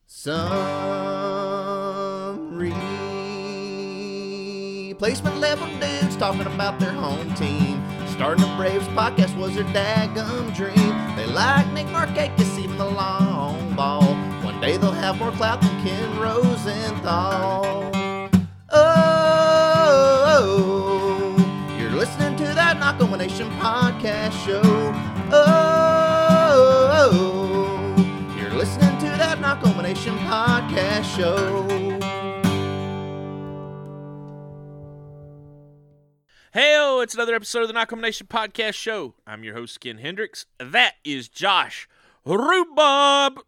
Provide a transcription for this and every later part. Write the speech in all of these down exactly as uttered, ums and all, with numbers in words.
Some replacement level dudes talking about their home team. Starting a Braves podcast was their daggum dream. They like Nick Markakis, even the long ball. One day they'll have more clout than Ken Rosenthal. Oh, you're listening to that Knock On Nation podcast show. Oh, you're listening to that Knock On Nation podcast show. Hey, it's another episode of the Knock On Nation podcast show. I'm your host, Ken Hendricks. That is Josh Rhubarb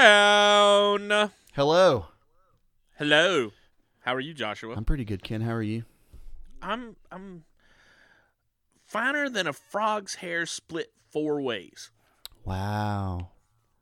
Brown. Hello. Hello. How are you, Joshua? I'm pretty good, Ken. How are you? I'm I'm finer than a frog's hair split four ways. Wow.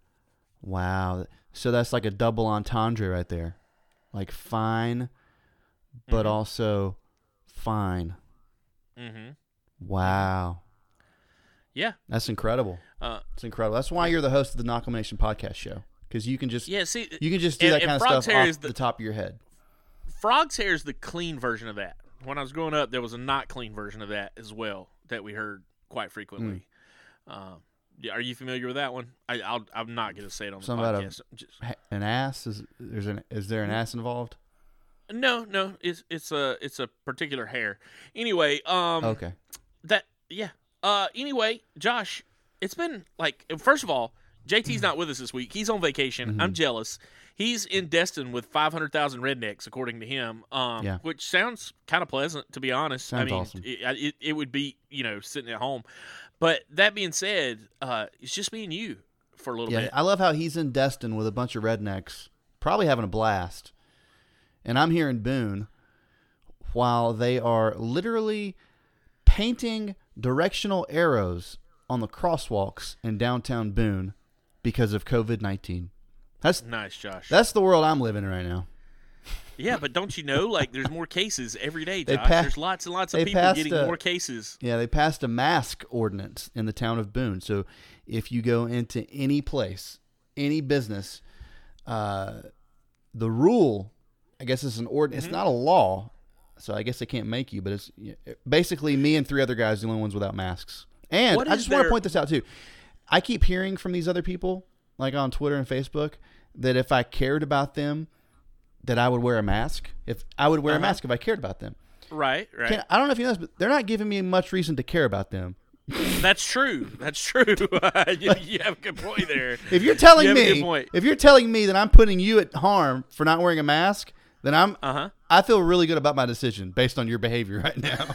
Wow. So that's like a double entendre right there. Like fine, but Mhm. also fine. Mm-hmm. Wow. Yeah. That's incredible. Uh, It's incredible. That's why you're the host of the Knock On Nation podcast show. Because you can just yeah. See, you can just do and- that and kind of frog's stuff hair off is the, the- top of your head. frog's hair is the clean version of that. When I was growing up, there was a not clean version of that as well that we heard quite frequently. Mm. Um, yeah, are you familiar with that one? I, I'll, I'm not going to say it on the Something about a- podcast. Just, Ha- An ass is there's an is there an ass involved? no, no, it's it's a it's a particular hair. Anyway, um, Okay. that yeah. Uh, anyway, Josh, it's been like first of all, J T's not with us this week. He's on vacation. Mm-hmm. I'm jealous. He's in Destin with five hundred thousand rednecks, according to him. Um, Yeah. which sounds kind of pleasant, to be honest. I Sounds mean, awesome. it, it it would be you know sitting at home, but that being said, uh, it's just me and you for a little Yeah, bit. I love how he's in Destin with a bunch of rednecks, probably having a blast. And I'm here in Boone while they are literally painting directional arrows on the crosswalks in downtown Boone because of covid nineteen. That's Nice, Josh. that's the world I'm living in right now. Yeah, but don't you know, like, there's more cases every day, They Josh. pa- there's lots and lots of they people passed getting a- more cases. Yeah, they passed a mask ordinance in the town of Boone. So if you go into any place, any business, uh, the rule, I guess it's an ordinance. Mm-hmm. It's not a law, so I guess they can't make you. But it's basically me and three other guys, the only ones without masks. And What I is just want to their- point this out too. I keep hearing from these other people, like on Twitter and Facebook, that if I cared about them, that I would wear a mask. If I would wear Uh-huh. a mask if I cared about them. Right, right. Ken, I don't know if you know this, but they're not giving me much reason to care about them. That's true. That's true. you, you have a good point there. If you're telling You have a good me, point. if you're telling me that I'm putting you at harm for not wearing a mask, then I'm, Uh-huh. I feel really good about my decision based on your behavior right now.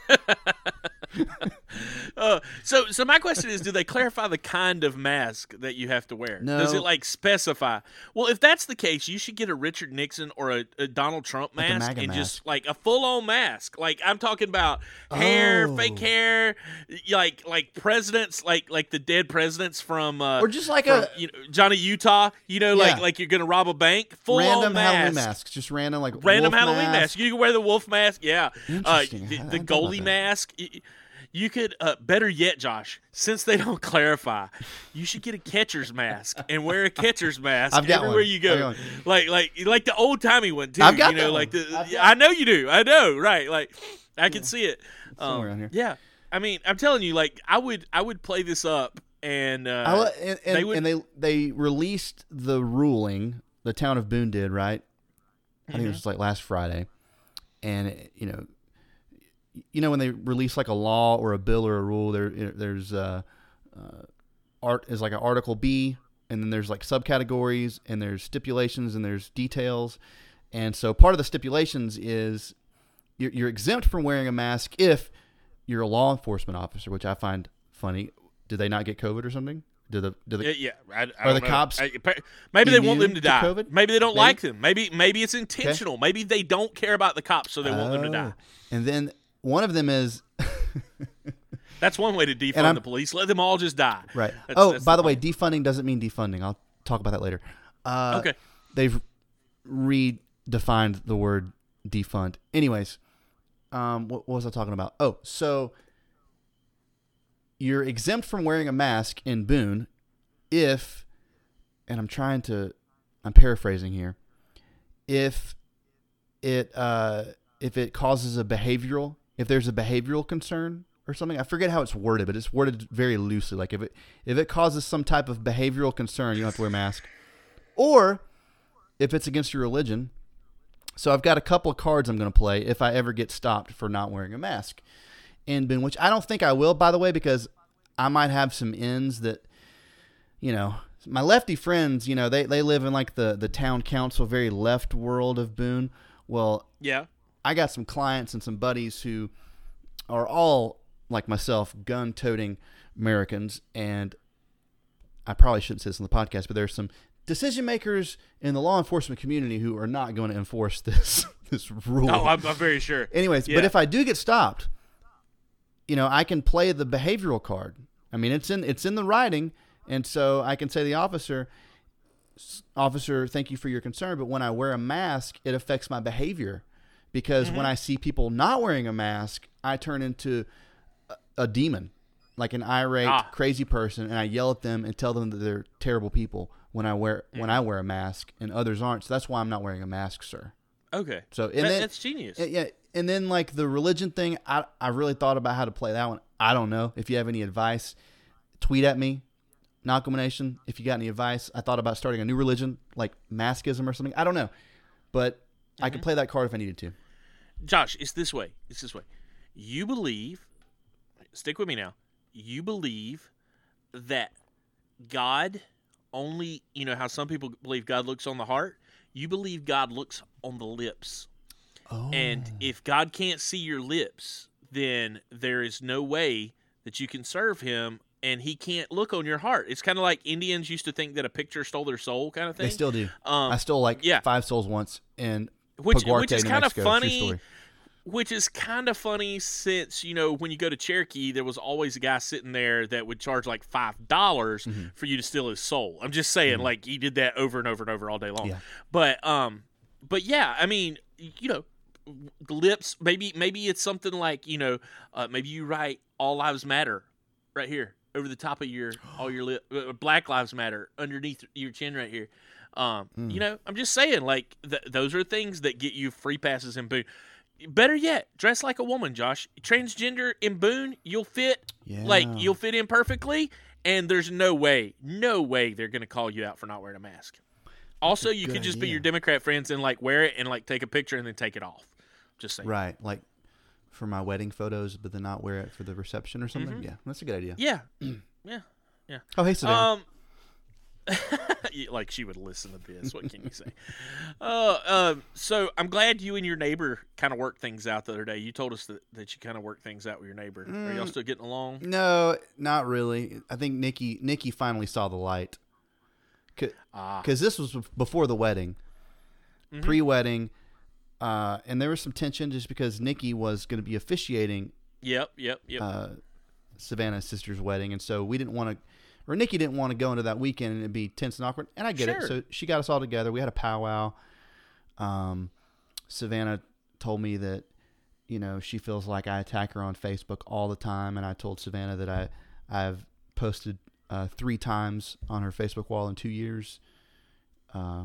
Uh, so, so my question is, do they clarify the kind of mask that you have to wear? No. Does it like specify? Well, if that's the case, you should get a Richard Nixon or a, a Donald Trump Like a mask MAGA and mask. just like a full-on mask. Like I'm talking about hair, Oh. fake hair, like like presidents, like like the dead presidents from uh, Or just like from, a you know, Johnny Utah. You know, Yeah. like like you're gonna rob a bank. Full random on Halloween mask. masks, just random like Random wolf Halloween mask. mask. You can wear the wolf mask. Yeah. Uh, Interesting. I the, hadn't the thought about goalie that. mask. Y- You could, uh, better yet, Josh, since they don't clarify, you should get a catcher's mask and wear a catcher's mask I've got everywhere one. you I've go. got one. Like, like, like the old timey one too. I've got you know, that like one. the. I've got- I know you do. I know, right? Like, I can see it. somewhere Um, around here. Yeah, I mean, I'm telling you, like, I would, I would play this up, and uh, I, lo- and, and, they would- and they they released the ruling. The town of Boone did, right? I think it was like last Friday, and it, you know, you know when they release like a law or a bill or a rule, there there's uh, uh, art is like an Article B, and then there's like subcategories, and there's stipulations, and there's details, and so part of the stipulations is you're, you're exempt from wearing a mask if you're a law enforcement officer, which I find funny. Did they not get COVID or something? Did the did the, Yeah, yeah. I, I Are don't the know. cops I- maybe they want them immune to to die. COVID? Maybe they don't Maybe? like them. Maybe maybe it's intentional. Maybe they don't care about the cops, so they want them to die. Oh. And then one of them is That's one way to And defund I'm- the police. Let them all just die. right. That's- oh, that's by the point. way, defunding doesn't mean defunding. I'll talk about that later. Uh, Okay. They've redefined the word defund. Anyways, um, what, what was I talking about? Oh, so you're exempt from wearing a mask in Boone if, and I'm trying to I'm paraphrasing here. If it uh, if it causes a behavioral, if there's a behavioral concern or something, I forget how it's worded, but it's worded very loosely. Like if it if it causes some type of behavioral concern, you don't have to wear a mask. Or if it's against your religion. So I've got a couple of cards I'm going to play if I ever get stopped for not wearing a mask in Boone, which I don't think I will, by the way, because I might have some ends that, you know, my lefty friends, you know, they, they live in like the, the town council, very left world of Boone. Well, yeah, I got some clients and some buddies who are all, like myself, gun-toting Americans, and I probably shouldn't say this on the podcast, but there's some decision makers in the law enforcement community who are not going to enforce this this rule. Oh, I'm, I'm very sure. Anyways, yeah. But if I do get stopped, you know, I can play the behavioral card. I mean, it's in it's in the writing, and so I can say to the officer, officer, thank you for your concern, but when I wear a mask, it affects my behavior, because mm-hmm. when I see people not wearing a mask, I turn into a, a demon, like an irate, ah. crazy person, and I yell at them and tell them that they're terrible people when I wear mm. when I wear a mask and others aren't. So that's why I'm not wearing a mask, sir. Okay. So and that, then, that's genius. Yeah, and then like the religion thing, I I really thought about how to play that one. I don't know. If you have any advice, tweet at me, Knockout Nation. If you got any advice, I thought about starting a new religion like maskism or something. I don't know, but mm-hmm. I could play that card if I needed to. Josh, it's this way. It's this way. You believe. Stick with me now. You believe that God only, you know how some people believe God looks on the heart? You believe God looks on the lips. Oh. And if God can't see your lips, then there is no way that you can serve him, and he can't look on your heart. It's kind of like Indians used to think that a picture stole their soul kind of thing. They still do. Um, I stole like yeah. five souls once in which, Paguarte, which is New kind of Mexico. funny. Which is kind of funny since, you know, when you go to Cherokee, there was always a guy sitting there that would charge like five dollars mm-hmm. for you to steal his soul. I'm just saying, mm-hmm. like, he did that over and over and over all day long. Yeah. But, um, but yeah, I mean, you know, lips, maybe maybe it's something like, you know, uh, maybe you write All Lives Matter right here over the top of your, all your lip, uh, Black Lives Matter underneath your chin right here. Um, mm. You know, I'm just saying, like, th- those are things that get you free passes in Boone. Better yet, dress like a woman, Josh. Transgender in Boone, you'll fit, yeah. like, you'll fit in perfectly, and there's no way, no way they're going to call you out for not wearing a mask. Also, you could just idea. be your Democrat friends and, like, wear it and, like, take a picture and then take it off. Just saying. Right, like for my wedding photos, but then not wear it for the reception or something. Mm-hmm. Yeah, that's a good idea. Yeah, yeah, yeah. Oh, hey, Savannah. Um, like she would listen to this. What can you say? Uh, uh, so I'm glad you and your neighbor kind of worked things out the other day. You told us that, that you kind of worked things out with your neighbor. Mm, Are y'all still getting along? No, not really. I think Nikki Nikki finally saw the light. Because ah. this was before the wedding, mm-hmm. pre-wedding, uh, and there was some tension just because Nikki was going to be officiating. Yep, yep, yep. Uh, Savannah's sister's wedding, and so we didn't want to. Or Nikki didn't want to go into that weekend and it'd be tense and awkward. And I get sure. it. So she got us all together. We had a powwow. Um, Savannah told me that, you know, she feels like I attack her on Facebook all the time. And I told Savannah that I, I've posted uh, three times on her Facebook wall in two years. Uh,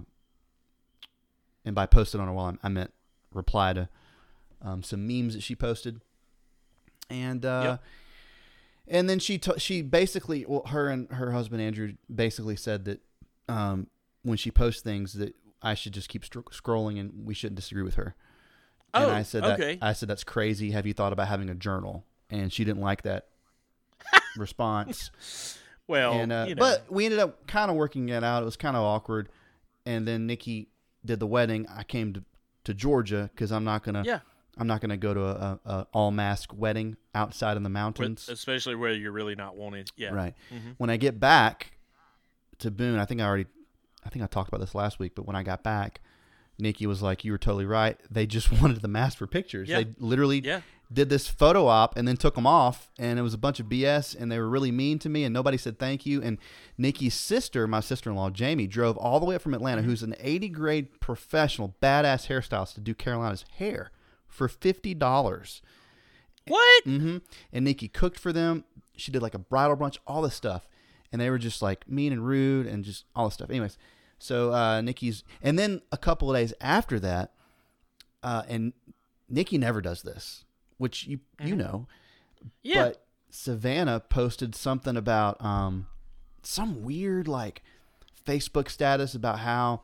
and by posted on her wall, I meant reply to um, some memes that she posted. And, uh, yep. And then she t- she basically, well, her and her husband Andrew basically said that um, when she posts things that I should just keep stro- scrolling and we shouldn't disagree with her. Oh, and I said that, okay. I said that's crazy. Have you thought about having a journal? And she didn't like that response. Well, and, uh, you know. But we ended up kind of working it out. It was kind of awkward. And then Nikki did the wedding. I came to, to Georgia because I'm not gonna. Yeah. I'm not going to go to a, a, a all-mask wedding outside in the mountains. Especially where you're really not wanted. Yeah. Right. Mm-hmm. When I get back to Boone, I think I already, I think I talked about this last week, but when I got back, Nikki was like, you were totally right. They just wanted the mask for pictures. Yeah. They literally yeah. did this photo op and then took them off, and it was a bunch of B S, and they were really mean to me, and nobody said thank you. And Nikki's sister, my sister-in-law, Jamie, drove all the way up from Atlanta, mm-hmm. who's an eighty-grade professional, badass hairstylist, to do Carolina's hair for fifty dollars. What? Mm-hmm. And Nikki cooked for them. She did like a bridal brunch, all this stuff. And they were just like mean and rude and just all this stuff. Anyways, So uh, Nikki's, and then a couple of days after that, uh, and Nikki never does this, which you mm-hmm. you know, yeah. But Savannah posted something about um, some weird like Facebook status about how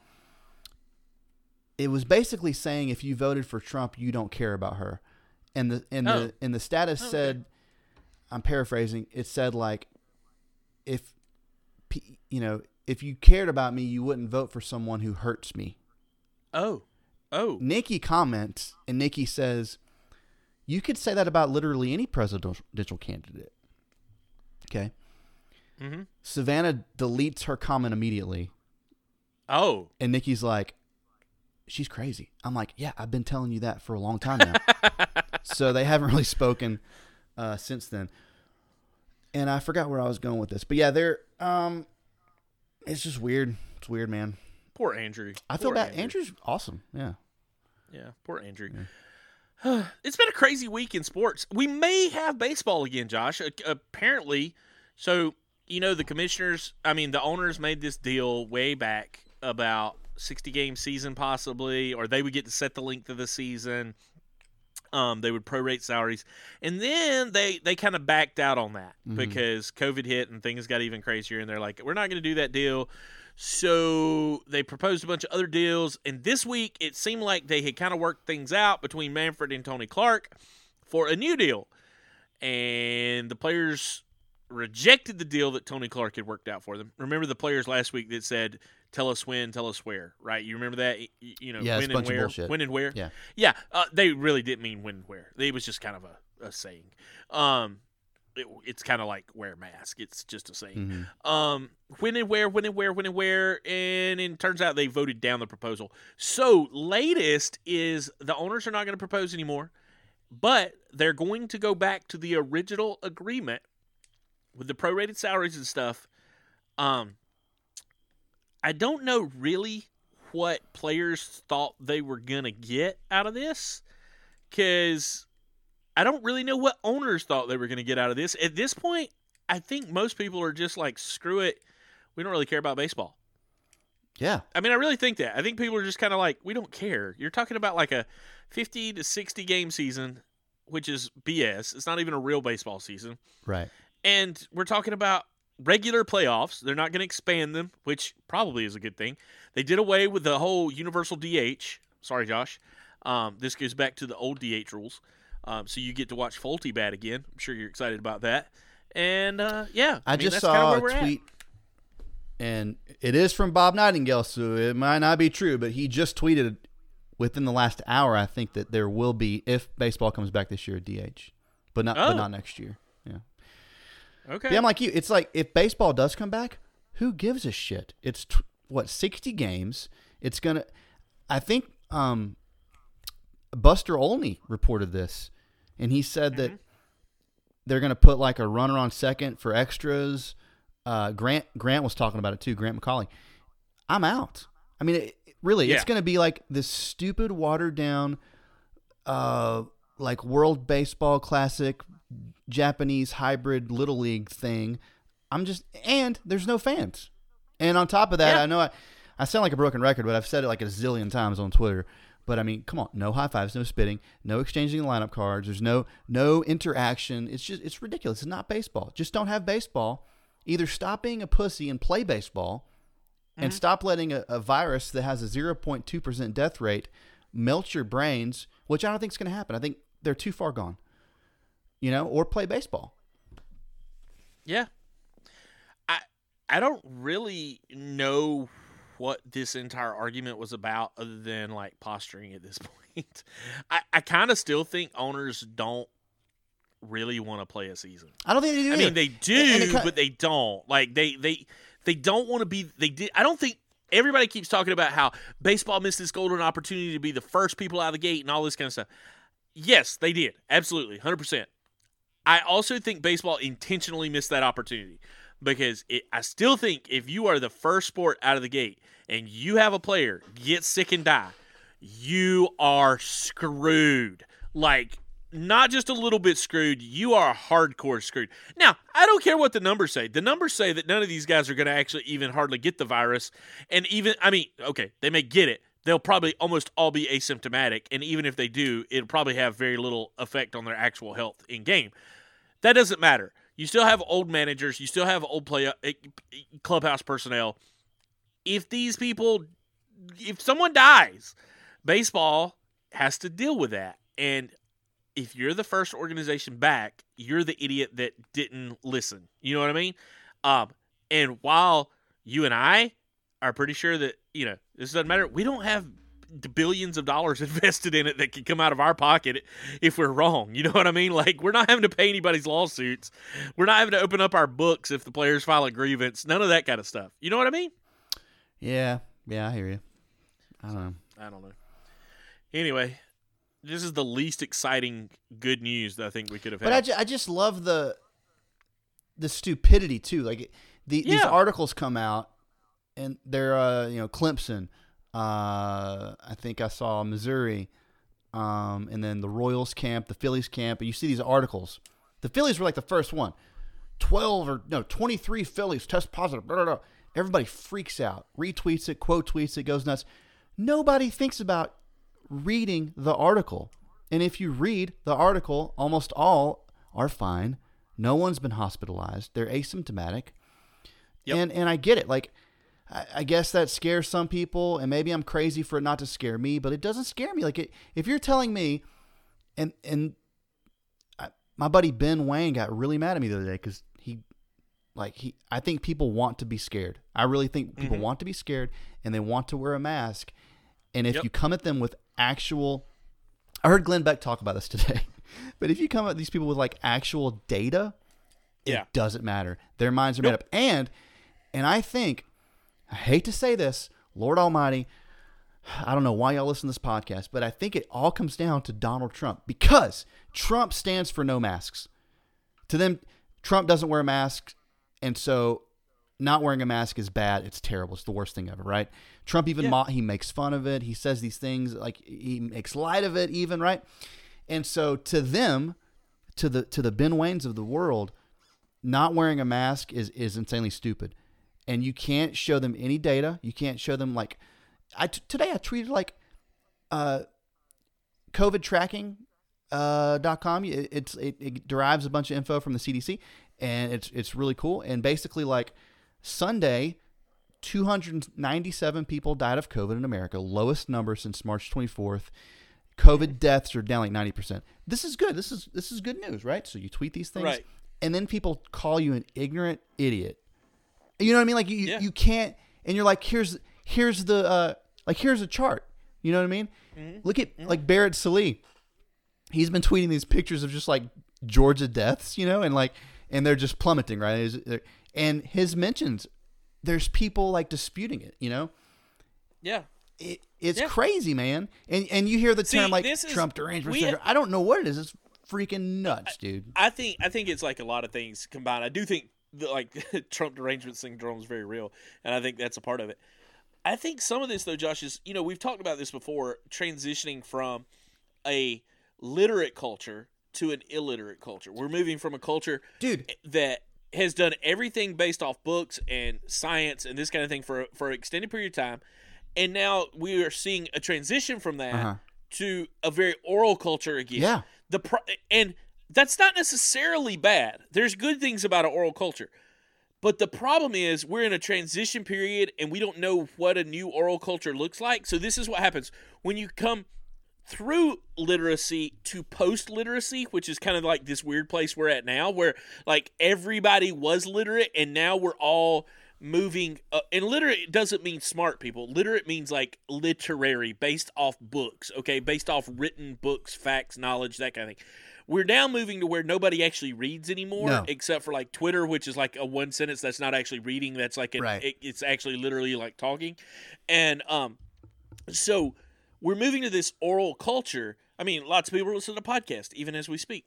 it was basically saying if you voted for Trump, you don't care about her, and the and oh. the and the status oh, said, okay. I'm paraphrasing, it said like, if you know. If you cared about me, you wouldn't vote for someone who hurts me. Oh. Oh. Nikki comments, and Nikki says, you could say that about literally any presidential candidate. Okay. Mm-hmm. Savannah deletes her comment immediately. Oh. And Nikki's like, she's crazy. I'm like, yeah, I've been telling you that for a long time now. So they haven't really spoken uh, since then. And I forgot where I was going with this. But yeah, they're... Um, It's just weird. It's weird, man. Poor Andrew. I feel poor bad. Andrew. Andrew's awesome. Yeah. Yeah, poor Andrew. Yeah. It's been a crazy week in sports. We may have baseball again, Josh. Uh, apparently. So, you know, the commissioners, I mean, the owners made this deal way back about sixty-game season possibly, or they would get to set the length of the season. Um, they would prorate salaries. And then they, they kind of backed out on that mm-hmm. because COVID hit and things got even crazier. And they're like, we're not going to do that deal. So they proposed a bunch of other deals. And this week, it seemed like they had kind of worked things out between Manfred and Tony Clark for a new deal. And the players rejected the deal that Tony Clark had worked out for them. Remember the players last week that said, tell us when, tell us where, right? You remember that? You know, yeah, when and where, when and where. Yeah, yeah. Uh, they really didn't mean when and where. It was just kind of a, a saying. Um, it, it's kind of like wear a mask. It's just a saying. Mm-hmm. Um, when and where, when and where, when and where, and it turns out they voted down the proposal. So latest is the owners are not going to propose anymore, but they're going to go back to the original agreement with the prorated salaries and stuff. Um. I don't know really what players thought they were going to get out of this because I don't really know what owners thought they were going to get out of this. At this point, I think most people are just like, screw it. We don't really care about baseball. Yeah. I mean, I really think that. I think people are just kind of like, we don't care. You're talking about like a fifty to sixty game season, which is B S. It's not even a real baseball season. Right. And we're talking about regular playoffs. They're not going to expand them, which probably is a good thing. They did away with the whole universal D H. Sorry, Josh. Um, this goes back to the old D H rules. Um, so you get to watch Folty bat again. I'm sure you're excited about that. And, uh, yeah. I, I mean, just that's saw kinda a tweet, and it is from Bob Nightingale, so it might not be true, but he just tweeted within the last hour, I think, that there will be, if baseball comes back this year, a D H. But not, oh. but not next year. Yeah. Okay. Yeah, I'm like you. It's like if baseball does come back, who gives a shit? It's t- what sixty games. It's gonna. I think um, Buster Olney reported this, and he said mm-hmm. that they're gonna put like a runner on second for extras. Uh, Grant Grant was talking about it too. Grant McCauley. I'm out. I mean, it, really, yeah. it's gonna be like this stupid, watered down, uh, like World Baseball Classic. Japanese hybrid little league thing. I'm just, and there's no fans. And on top of that, yeah. I know I, I sound like a broken record, but I've said it like a zillion times on Twitter. But I mean, come on, no high fives, no spitting, no exchanging the lineup cards. There's no no interaction. It's just, it's ridiculous. It's not baseball. Just don't have baseball. Either stop being a pussy and play baseball, mm-hmm. and stop letting a, a virus that has a zero point two percent death rate melt your brains, which I don't think is going to happen. I think they're too far gone. You know, or play baseball. Yeah. I I don't really know what this entire argument was about other than, like, posturing at this point. I, I kind of still think owners don't really want to play a season. I don't think they do I either. mean, they do, and, and kind of, but they don't. Like, they, they, they don't want to be – They did. I don't think – everybody keeps talking about how baseball missed this golden opportunity to be the first people out of the gate and all this kind of stuff. Yes, they did. Absolutely, one hundred percent. I also think baseball intentionally missed that opportunity because it, I still think if you are the first sport out of the gate and you have a player get sick and die, you are screwed. Like, not just a little bit screwed. You are hardcore screwed. Now, I don't care what the numbers say. The numbers say that none of these guys are going to actually even hardly get the virus. And even, I mean, okay, they may get it. They'll probably almost all be asymptomatic. And even if they do, it'll probably have very little effect on their actual health in game. That doesn't matter. You still have old managers. You still have old play clubhouse personnel. If these people, if someone dies, baseball has to deal with that. And if you're the first organization back, you're the idiot that didn't listen. You know what I mean? Um, and while you and I are pretty sure that, you know, this doesn't matter, we don't have billions of dollars invested in it that can come out of our pocket if we're wrong. You know what I mean? Like, we're not having to pay anybody's lawsuits. We're not having to open up our books if the players file a grievance. None of that kind of stuff. You know what I mean? Yeah. Yeah, I hear you. I don't know. I don't know. Anyway, this is the least exciting good news that I think we could have had. But I, ju- I just love the the stupidity too. Like the, Yeah. these articles come out, and they're uh, you know Clemson. Uh, I think I saw Missouri, um, and then the Royals camp, the Phillies camp. And you see these articles. The Phillies were like the first one. Twelve or no, twenty-three Phillies test positive. Blah, blah, blah. Everybody freaks out, retweets it, quote tweets it, goes nuts. Nobody thinks about reading the article. And if you read the article, almost all are fine. No one's been hospitalized. They're asymptomatic. Yep. And and I get it. Like, I, I guess that scares some people, and maybe I'm crazy for it not to scare me, but it doesn't scare me. Like, it, if you're telling me, and and I, my buddy Ben Wayne got really mad at me the other day because he, like, he, I think people want to be scared. I really think people Mm-hmm. want to be scared, and they want to wear a mask. And if Yep. you come at them with actual, I heard Glenn Beck talk about this today, but if you come at these people with like actual data, it Yeah. doesn't matter. Their minds are Nope. made up. And, and I think, I hate to say this, Lord Almighty, I don't know why y'all listen to this podcast, but I think it all comes down to Donald Trump, because Trump stands for no masks. To them, Trump doesn't wear a mask, and so not wearing a mask is bad. It's terrible. It's the worst thing ever, right? Trump even Yeah. mo- he makes fun of it. He says these things, like he makes light of it even, right? And so to them, to the to the Ben Waynes of the world, not wearing a mask is is insanely stupid. And you can't show them any data. You can't show them like I t- today I tweeted like uh COVID tracking uh, dot com. It, it's it, it derives a bunch of info from the C D C, and it's it's really cool. And basically, like Sunday, two hundred ninety-seven people died of COVID in America, lowest number since March twenty-fourth. COVID deaths are down like ninety percent. This is good. This is this is good news, right? So you tweet these things, Right. and then people call you an ignorant idiot. You know what I mean? Like you, Yeah. you can't, and you're like, here's here's the uh, like here's a chart. You know what I mean? Mm-hmm. Look at like Barrett Sallee. He's been tweeting these pictures of just like Georgia deaths, you know, and like and they're just plummeting, right? And his mentions, there's people like disputing it, you know. Yeah. It, it's Yeah. crazy, man. And and you hear the See, term like this is- Trump derangement we- syndrome. I don't know what it is. It's freaking nuts, dude. I think I think it's like a lot of things combined. I do think the, like Trump derangement syndrome is very real, and I think that's a part of it. I think some of this though, Josh, is, you know, we've talked about this before, transitioning from a literate culture to an illiterate culture. We're moving from a culture Dude. that has done everything based off books and science and this kind of thing for for an extended period of time, and now we are seeing a transition from that Uh-huh. to a very oral culture again. Yeah. The pro- and that's not necessarily bad. There's good things about an oral culture. But the problem is we're in a transition period and we don't know what a new oral culture looks like. So this is what happens when you come through literacy to post-literacy, which is kind of like this weird place we're at now, where like everybody was literate and now we're all moving. Uh, and literate doesn't mean smart people. Literate means like literary, based off books, okay? Based off written books, facts, knowledge, that kind of thing. We're now moving to where nobody actually reads anymore, No. except for like Twitter, which is like a one sentence that's not actually reading. That's like an, Right. it, it's actually literally like talking. And um, so we're moving to this oral culture. I mean, lots of people listen to podcasts even as we speak.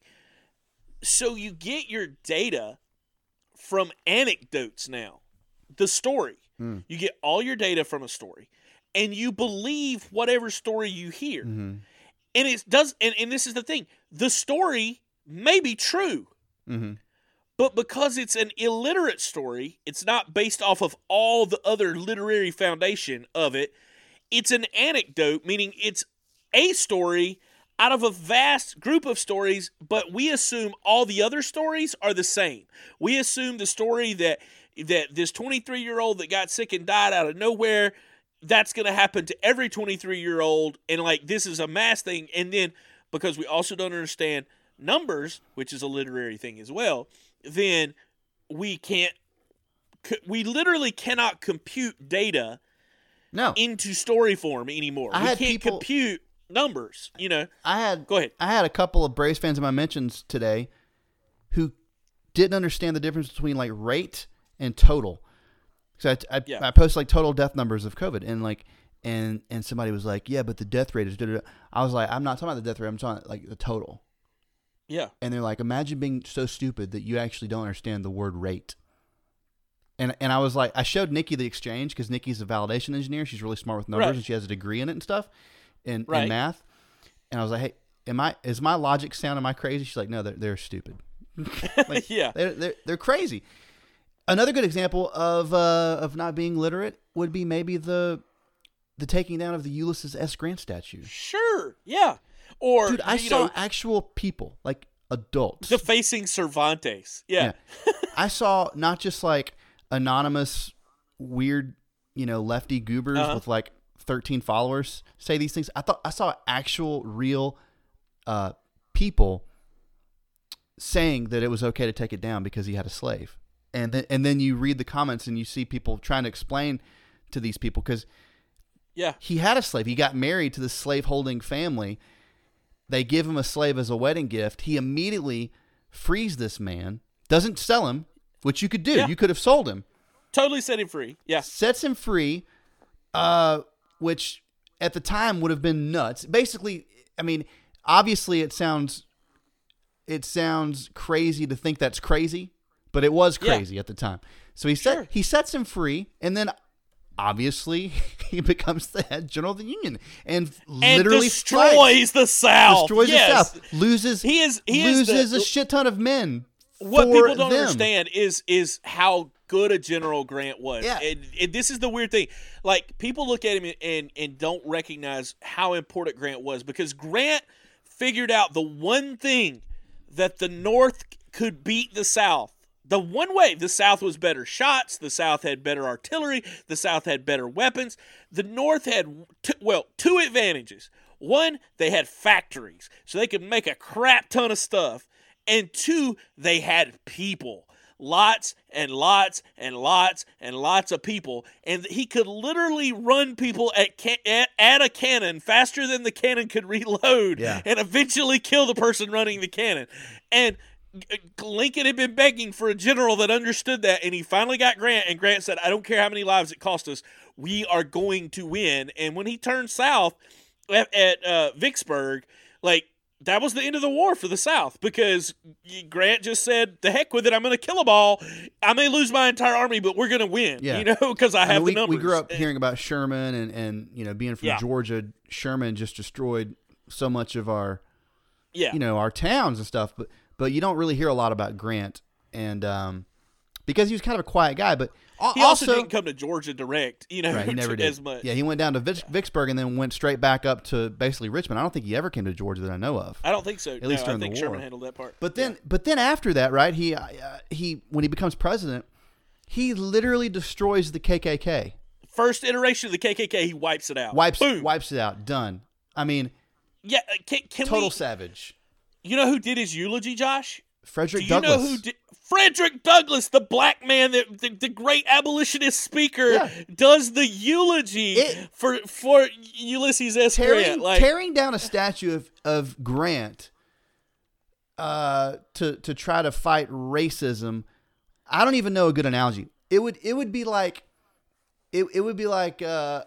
So you get your data from anecdotes now, the story. Mm. You get all your data from a story, and you believe whatever story you hear. Mm-hmm. And it does, and, and this is the thing: the story may be true, Mm-hmm. but because it's an illiterate story, it's not based off of all the other literary foundation of it. It's an anecdote, meaning it's a story out of a vast group of stories, but we assume all the other stories are the same. We assume the story that that this twenty-three-year-old that got sick and died out of nowhere, that's going to happen to every twenty-three-year-old, and like this is a mass thing. And then because we also don't understand numbers, which is a literary thing as well, then we can't, we literally cannot compute data No, into story form anymore. I we had can't people- compute numbers, you know. I had Go ahead. I had a couple of Braves fans in my mentions today who didn't understand the difference between like rate and total. So I I, Yeah. I post like total death numbers of COVID, and like and and somebody was like, yeah, but the death rate is. Da-da-da. I was like, I'm not talking about the death rate. I'm talking about, like the total. Yeah. And they're like, imagine being so stupid that you actually don't understand the word rate. And and I was like, I showed Nikki the exchange because Nikki's a validation engineer. She's really smart with numbers, Right. and she has a degree in it and stuff, in, Right. in math. And I was like, hey, am I is my logic sound? Am I crazy? She's like, no, they're they're stupid. Like, Yeah. they're, they're they're crazy. Another good example of uh, of not being literate would be maybe the the taking down of the Ulysses S. Grant statue. Sure. Yeah. Or Dude, I you saw know, actual people, like adults. defacing Cervantes. Yeah. Yeah. I saw not just like anonymous, weird, you know, lefty goobers Uh-huh. with like thirteen followers say these things. I thought I saw actual, real uh, people saying that it was okay to take it down because he had a slave. And then and then you read the comments and you see people trying to explain to these people because Yeah. he had a slave. He got married to this slave-holding family. They give him a slave as a wedding gift. He immediately frees this man, doesn't sell him, which you could do. Yeah. You could have sold him. Totally set him free. Yeah. Sets him free, uh, which at the time would have been nuts. Basically, I mean, obviously it sounds it sounds crazy to think that's crazy, but it was Yeah. crazy at the time. So he set Sure. he sets him free, and then obviously he becomes the head general of the Union and, And literally destroys strikes, the South. destroys yes. the South, loses He is he is loses the, a shit ton of men. what for people don't them. understand is is how good a General Grant was. Yeah. And, and this is the weird thing. Like, people look at him and and don't recognize how important Grant was, because Grant figured out the one thing that the North could beat the South. The one way: the South was better shots, the South had better artillery, the South had better weapons. The North had, t- well, two advantages. One, they had factories, so they could make a crap ton of stuff. And two, they had people. Lots and lots and lots and lots of people. And he could literally run people at, ca- at, at a cannon faster than the cannon could reload, Yeah. and eventually kill the person running the cannon. And Lincoln had been begging for a general that understood that, and he finally got Grant, and Grant said, I don't care how many lives it cost us, we are going to win. And when he turned south at, at uh, Vicksburg, like, that was the end of the war for the South, because Grant just said, the heck with it, I'm going to kill them all. I may lose my entire army, but we're going to win, Yeah. you know, because I I have mean, we, the numbers. we grew up And- hearing about Sherman and, and you know, being from Yeah. Georgia, Sherman just destroyed so much of our, yeah. you know, our towns and stuff. But but you don't really hear a lot about Grant, and um, because he was kind of a quiet guy. But al- He also, also didn't come to Georgia direct, you know, right, he never did. as much. Yeah, he went down to Vic- Vicksburg and then went straight back up to basically Richmond. I don't think he ever came to Georgia that I know of. I don't think so. At least no, I during the think war. Sherman handled that part. But then, but then after that, right? He uh, he when he becomes president, he literally destroys the K K K. First iteration of the K K K, he wipes it out. Wipes Boom. wipes it out. Done. I mean, Yeah, uh, can, can total we, savage. You know who did his eulogy, Josh? Frederick Do you Douglass. know who did? Frederick Douglass, the black man, that the, the great abolitionist speaker, Yeah. does the eulogy It- for for Ulysses S. tearing, Grant. Like, tearing down a statue of, of Grant uh, to to try to fight racism. I don't even know a good analogy. It would it would be like it it would be like uh,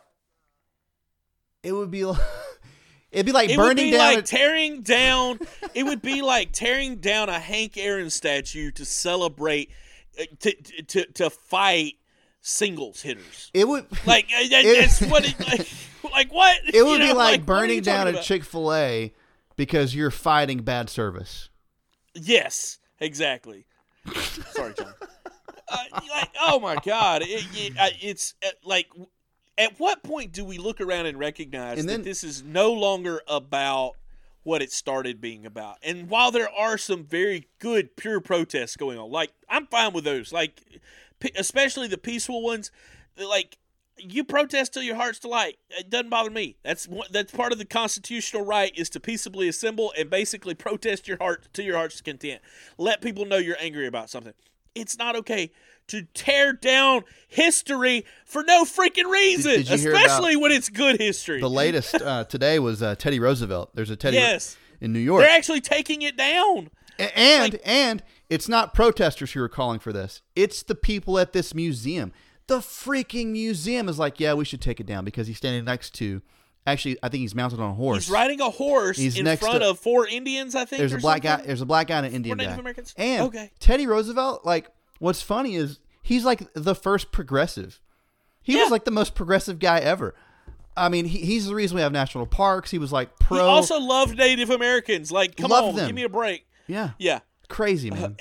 it would be like, it'd be like it would burning be down. like a- tearing down. It would be like tearing down a Hank Aaron statue to celebrate, uh, to to to fight singles hitters. It would like uh, that, it, that's what it, like, like what it would you be know, like, like burning down a about? Chick-fil-A because you're fighting bad service. Yes, exactly. Sorry, John. Uh, like, oh my God, it, it, uh, it's uh, like, at what point do we look around and recognize And then- that this is no longer about what it started being about? And while there are some very good pure protests going on, like I'm fine with those, like p- especially the peaceful ones, like you protest till your heart's delight. It doesn't bother me. That's one- that's part of the constitutional right, is to peaceably assemble and basically protest your heart to your heart's content. Let people know you're angry about something. It's not okay to tear down history for no freaking reason, Did- did you hear especially when it's good history. The latest uh, today was uh, Teddy Roosevelt. There's a Teddy Yes. in New York. They're actually taking it down. A- And like- and it's not protesters who are calling for this. It's the people at this museum. The freaking museum is like, yeah, we should take it down because he's standing next to. Actually, I think he's mounted on a horse. He's riding a horse He's in next front to- of four Indians, I think. There's or a black something. guy. There's a black guy and an Indian Native guy. Americans? And Okay. Teddy Roosevelt, like, what's funny is he's like the first progressive. He Yeah. was like the most progressive guy ever. I mean, he, he's the reason we have national parks. He was like pro. He also loved Native Americans. Like, come Loved on, them. give me a break. yeah, Yeah. crazy man.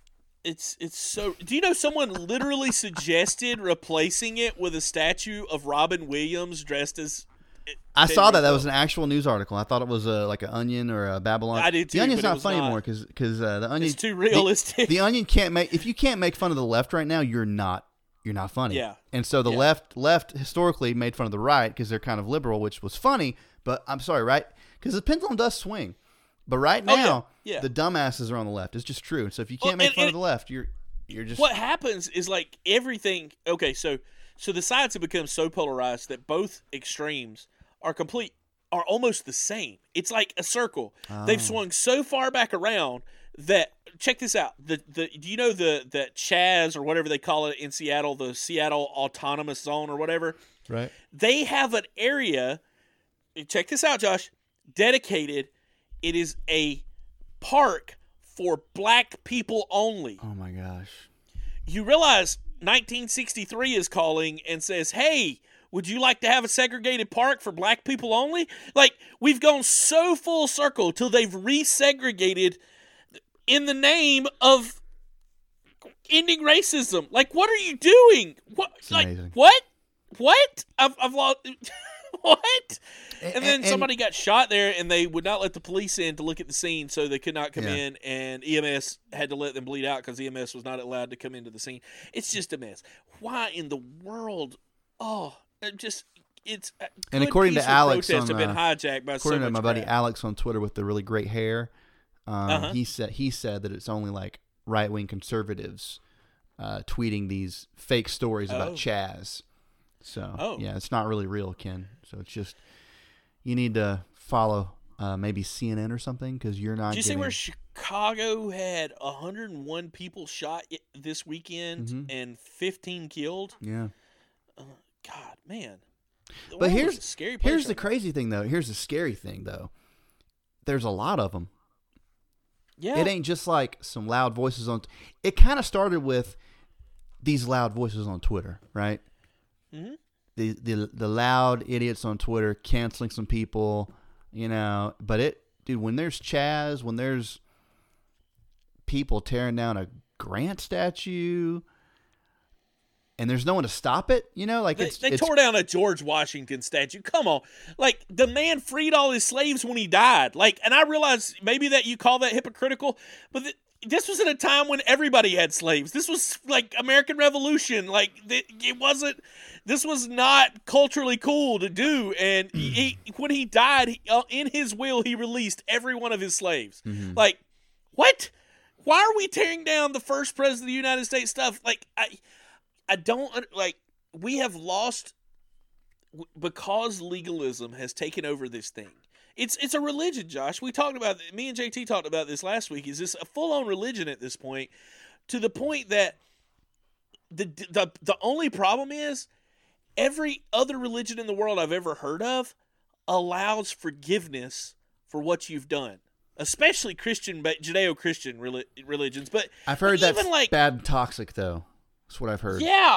It's it's so. Do you know someone literally suggested replacing it with a statue of Robin Williams dressed as? I Teddy saw that. That Roosevelt? was an actual news article. I thought it was uh, like an Onion or a Babylon. I did too, The Onion's but it not was funny not. anymore because uh, the Onion It's too the- realistic. The, Onion can't make if you can't make fun of the left right now, you're not you're not funny. Yeah. And so the Yeah. left left historically made fun of the right because they're kind of liberal, which was funny. But I'm sorry, right? Because the pendulum does swing. But right Oh, yeah. now, Yeah. the dumbasses are on the left. It's just true. So if you can't Well, make and- fun of and- the left, you're you're just What happens is like everything. Okay, so so the sides have become so polarized that both extremes are complete are almost the same. It's like a circle. They've Oh. swung so far back around that check this out. The the do you know the the Chaz or whatever they call it in Seattle, the Seattle Autonomous Zone or whatever? right. They have an area. Check this out, Josh. Dedicated. It is a park for black people only. Oh my gosh. You realize nineteen sixty-three is calling and says, hey, would you like to have a segregated park for black people only? Like, we've gone so full circle till they've resegregated in the name of ending racism. Like, what are you doing? What? It's like, amazing. what? What? I've, I've lost. What? And, And then and- somebody got shot there, and they would not let the police in to look at the scene, so they could not come Yeah. in, and E M S had to let them bleed out because E M S was not allowed to come into the scene. It's just a mess. Why in the world? Oh, it just it's. uh, And good according to peaceful Alex protests on, have been uh, hijacked by so According to much my buddy crap. Alex on Twitter with the really great hair, um, Uh-huh. he said he said that it's only like right wing conservatives uh, tweeting these fake stories about Oh. Chaz. So Oh. yeah, it's not really real, Ken. So it's just you need to follow uh, maybe C N N or something because you're not. Did you see getting, where Chicago had one hundred one people shot i- this weekend Mhm. and fifteen killed? Yeah. Uh, God, man. The But world is here's a scary place here's the right now. crazy thing though. Here's the scary thing though. There's a lot of them. Yeah. It ain't just like some loud voices on. It kind of started with these loud voices on Twitter, right? Mhm. The the the loud idiots on Twitter canceling some people, you know. But it, dude, when there's Chaz, when there's people tearing down a Grant statue, and there's no one to stop it, you know, like They, it's they it's, tore down a George Washington statue. Come on. Like, the man freed all his slaves when he died. Like, and I realize maybe that you call that hypocritical, but th- this was at a time when everybody had slaves. This was like American Revolution. Like, th- it wasn't, this was not culturally cool to do. And he, he- when he died, he, uh, in his will, he released every one of his slaves. Mhm. Like, what? Why are we tearing down the first president of the United States stuff? Like, I, I don't un- like. We have lost w- because legalism has taken over this thing. It's it's a religion, Josh. We talked about me and J T talked about this last week. Is this a full on religion at this point? To the point that the the the only problem is every other religion in the world I've ever heard of allows forgiveness for what you've done. Especially Christian, Judeo-Christian reli- religions, but I've heard even that's like bad and toxic though. That's what I've heard. yeah,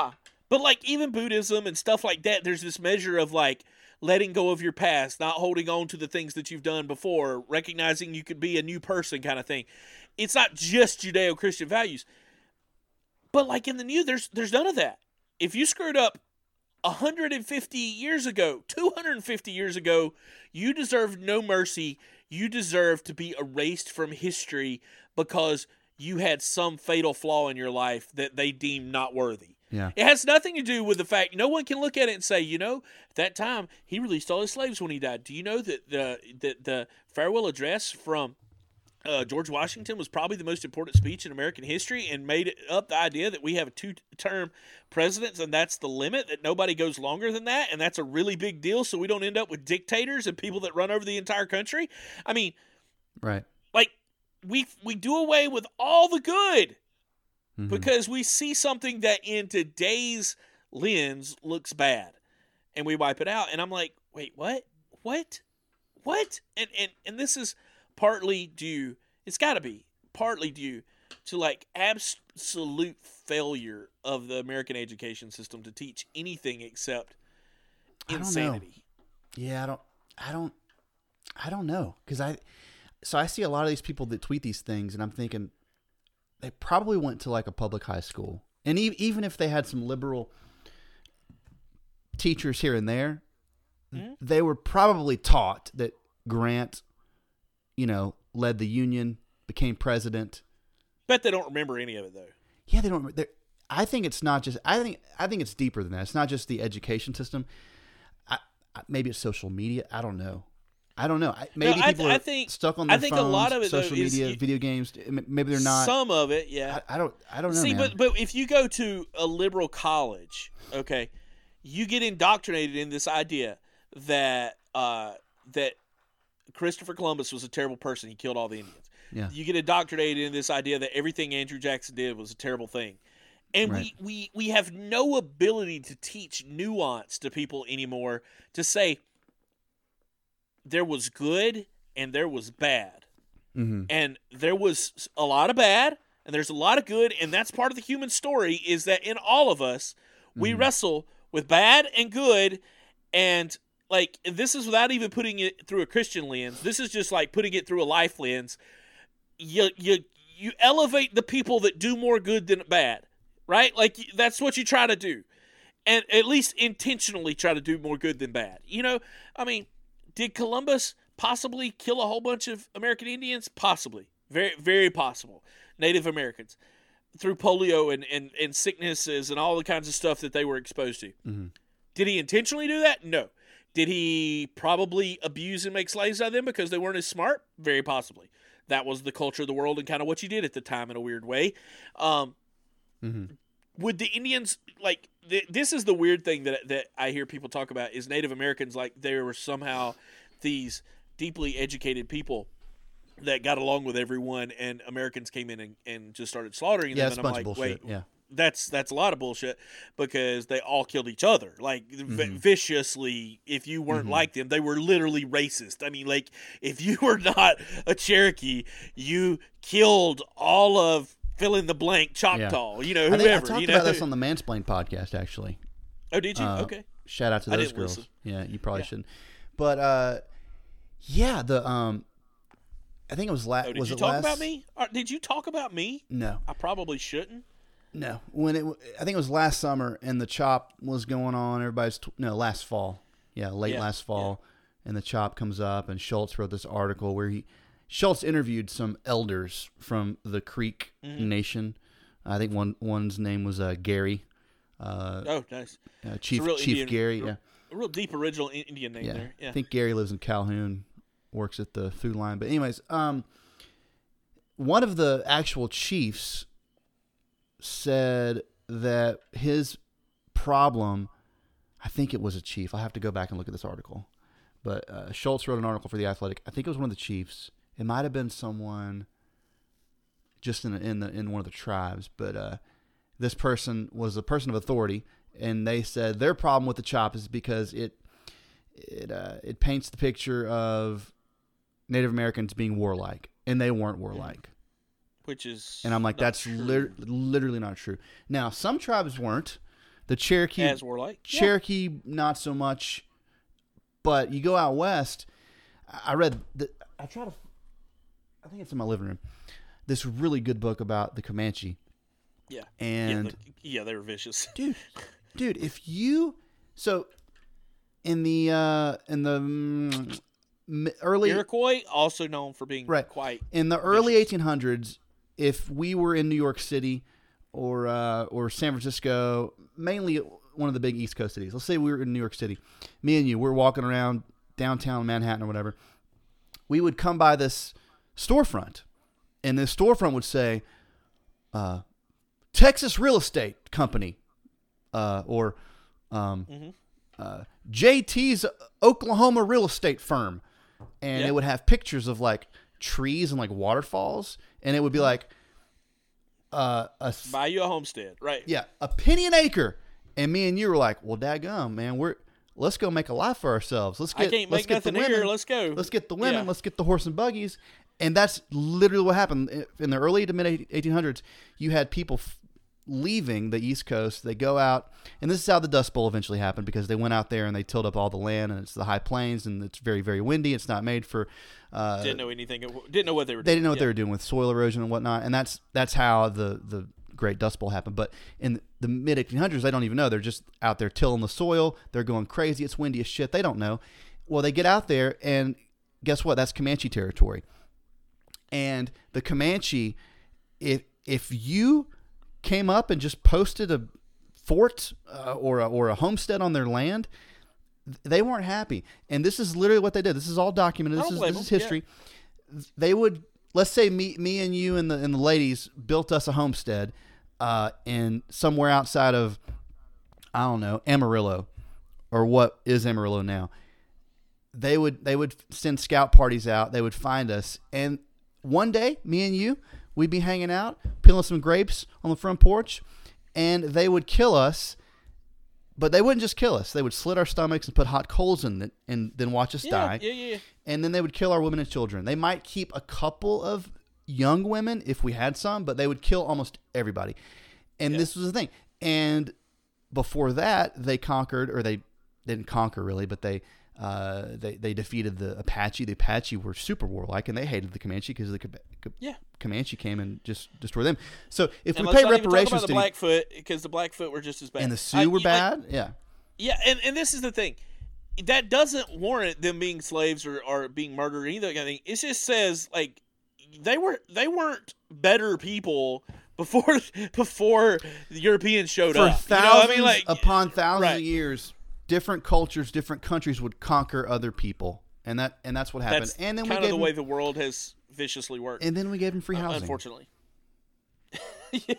But like even Buddhism and stuff like that, there's this measure of like letting go of your past, not holding on to the things that you've done before, recognizing you could be a new person kind of thing. It's not just Judeo-Christian values. But like in the new, there's there's none of that. If you screwed up one hundred fifty years ago, two hundred fifty years ago, you deserve no mercy. You deserve to be erased from history because you had some fatal flaw in your life that they deemed not worthy. Yeah. It has nothing to do with the fact no one can look at it and say, you know, at that time he released all his slaves when he died. Do you know that the that the farewell address from uh, George Washington was probably the most important speech in American history and made up the idea that we have two-term presidents and that's the limit, that nobody goes longer than that, and that's a really big deal so we don't end up with dictators and people that run over the entire country? I mean, right. Like we we do away with all the good Mm-hmm. because we see something that in today's lens looks bad and we wipe it out. And I'm like, wait, what? What? What? And and, and this is partly due, it's got to be partly due to like absolute failure of the American education system to teach anything except insanity. Yeah, I don't, I don't, I don't know. Cause I, so I see a lot of these people that tweet these things and I'm thinking, they probably went to like a public high school. And e- even if they had some liberal teachers here and there, mm-hmm. they were probably taught that Grant, you know, led the Union, became president. Bet they don't remember any of it though. Yeah, they don't. I think it's not just, I think, I think it's deeper than that. It's not just the education system. I, I, maybe it's social media. I don't know. I don't know. Maybe no, I, people I are think, stuck on their I think phones, a lot of it, social though, is media, you, video games. Maybe they're not. Some of it, yeah. I, I don't. I don't know. See, man. but but if you go to a liberal college, okay, you get indoctrinated in this idea that uh, that Christopher Columbus was a terrible person. He killed all the Indians. Yeah. You get indoctrinated in this idea that everything Andrew Jackson did was a terrible thing. And right. we, we, we have no ability to teach nuance to people anymore to say there was good and there was bad. Mm-hmm. And there was a lot of bad and there's a lot of good. And that's part of the human story, is that in all of us, we mm-hmm. wrestle with bad and good. And like, this is without even putting it through a Christian lens. This is just like putting it through a life lens. You, you, you elevate the people that do more good than bad. Right? Like, that's what you try to do. And at least intentionally try to do more good than bad. You know, I mean, did Columbus possibly kill a whole bunch of American Indians? Possibly. Very, very possible. Native Americans. Through polio and, and, and sicknesses and all the kinds of stuff that they were exposed to. Mm-hmm. Did he intentionally do that? No. Did he probably abuse and make slaves out of them because they weren't as smart? Very possibly. That was the culture of the world and kind of what you did at the time in a weird way. Um... Mm-hmm. Would the Indians, like, th- this is the weird thing that that I hear people talk about, is Native Americans, like, they were somehow these deeply educated people that got along with everyone, and Americans came in and, and just started slaughtering yeah, them. And I'm like, bullshit. Wait, yeah. that's that's a lot of bullshit, because they all killed each other, like, mm-hmm. v- viciously. If you weren't mm-hmm. like them, they were literally racist. I mean, like, if you were not a Cherokee, you killed all of fill in the blank Choctaw, yeah. you know, whoever. I, think I talked you know? about this on the Mansplain podcast, actually. Oh, did you? Uh, okay. Shout out to those girls. Listen. Yeah, you probably yeah. shouldn't. But uh, yeah, the um, I think it was last. Oh, did was you it talk last? about me? Or did you talk about me? No, I probably shouldn't. No, when it, I think it was last summer, and the chop was going on. Everybody's t- no last fall. Yeah, late yeah. last fall, yeah. and the chop comes up, and Schultz wrote this article where he Schultz interviewed some elders from the Creek mm-hmm. Nation. I think one one's name was uh, Gary. Uh, oh, nice. Uh, Chief Chief Indian, Gary. real, yeah, a real deep original Indian name yeah. there. Yeah, I think Gary lives in Calhoun, works at the food line. But anyways, um, one of the actual chiefs said that his problem, I think it was a chief. I'll have to go back and look at this article. But uh, Schultz wrote an article for The Athletic. I think it was one of the chiefs. It might have been someone just in in the in one of the tribes, but uh, this person was a person of authority, and they said their problem with the chop is because it it uh, it paints the picture of Native Americans being warlike, and they weren't warlike. Which is, and I'm like, that's lit- literally not true. Now, some tribes weren't. The Cherokee, as warlike. Cherokee, yeah. Not so much. But you go out west. I read. The, I try to. I think it's in my living room. This really good book about the Comanche. Yeah. And yeah, the, yeah they were vicious, dude. Dude, if you so in the uh, in the mm, early Iroquois, also known for being right. quite in the vicious. early eighteen hundreds, if we were in New York City or uh, or San Francisco, mainly one of the big East Coast cities. Let's say we were in New York City. Me and you, we're walking around downtown Manhattan or whatever. We would come by this storefront, and this storefront would say, uh, Texas Real Estate Company, uh, or um, mm-hmm. uh, J T's Oklahoma Real Estate Firm. And yep. it would have pictures of like trees and like waterfalls. And it would be like, uh, a, buy you a homestead, right? Yeah, a penny an acre. And me and you were like, well, daggum, man, we're let's go make a life for ourselves. Let's get I can't let's make get nothing the women. here. Let's go. Let's get the women. Yeah. Let's get the horse and buggies. And that's literally what happened in the early to mid eighteen hundreds. You had people f- leaving the East Coast. They go out, and this is how the Dust Bowl eventually happened, because they went out there and they tilled up all the land, and it's the high plains, and it's very, very windy. It's not made for. Uh, didn't know anything. Didn't know what they were. They doing. didn't know what yeah. they were doing with soil erosion and whatnot, and that's that's how the the Great Dust Bowl happened. But in the mid eighteen hundreds, they don't even know. They're just out there tilling the soil. They're going crazy. It's windy as shit. They don't know. Well, they get out there, and guess what? That's Comanche territory. And the Comanche, if if you came up and just posted a fort uh, or a, or a homestead on their land, they weren't happy. And this is literally what they did. This is all documented. This is this is history. Yeah. They would, let's say me me and you and the and the ladies built us a homestead uh, in somewhere outside of, I don't know, Amarillo, or what is Amarillo now. They would they would send scout parties out. They would find us, and one day, me and you, we'd be hanging out, peeling some grapes on the front porch, and they would kill us. But they wouldn't just kill us. They would slit our stomachs and put hot coals in it and then watch us yeah, die. Yeah, yeah, yeah. And then they would kill our women and children. They might keep a couple of young women if we had some, but they would kill almost everybody. And yeah. This was the thing. And before that, they conquered, or they didn't conquer really, but they uh, they they defeated the Apache. The Apache were super warlike, and they hated the Comanche because the yeah. Comanche came and just destroyed them. So if and we let's pay not reparations even talk about to the Blackfoot, because the Blackfoot were just as bad, and the Sioux I, were like, bad, yeah, yeah, and, and this is the thing. That doesn't warrant them being slaves or, or being murdered or anything. I think it just says like they were they weren't better people before before the Europeans showed For up. thousands you know, I mean, like upon thousands right. of years, different cultures, different countries would conquer other people, and that and that's what happened. That's and then kind we of gave the them, way the world has viciously worked. And then we gave them free uh, housing. Unfortunately, yeah.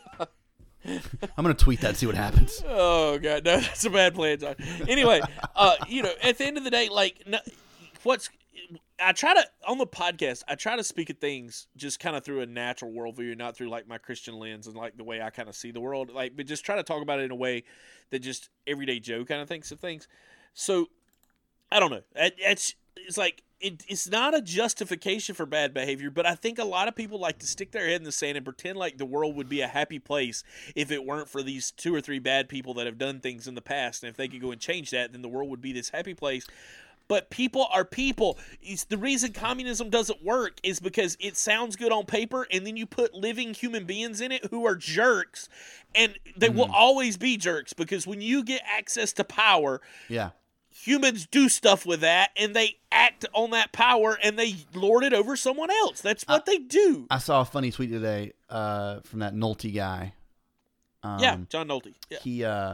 I'm gonna tweet that, see what happens. Oh god, no, that's a bad plan, John. Anyway, uh, you know, at the end of the day, like, no, what's I try to on the podcast, I try to speak of things just kind of through a natural worldview, not through like my Christian lens and like the way I kind of see the world. Like, but just try to talk about it in a way that just everyday Joe kind of thinks of things. So, I don't know. It, it's it's like. It, it's not a justification for bad behavior, but I think a lot of people like to stick their head in the sand and pretend like the world would be a happy place if it weren't for these two or three bad people that have done things in the past. And if they could go and change that, then the world would be this happy place. But people are people. It's the reason communism doesn't work is because it sounds good on paper, and then you put living human beings in it who are jerks, and they mm-hmm. will always be jerks because when you get access to power, yeah. humans do stuff with that, and they act on that power, and they lord it over someone else. That's what uh, they do. I saw a funny tweet today uh, from that Nolte guy. Um, yeah, John Nolte. Yeah. He uh,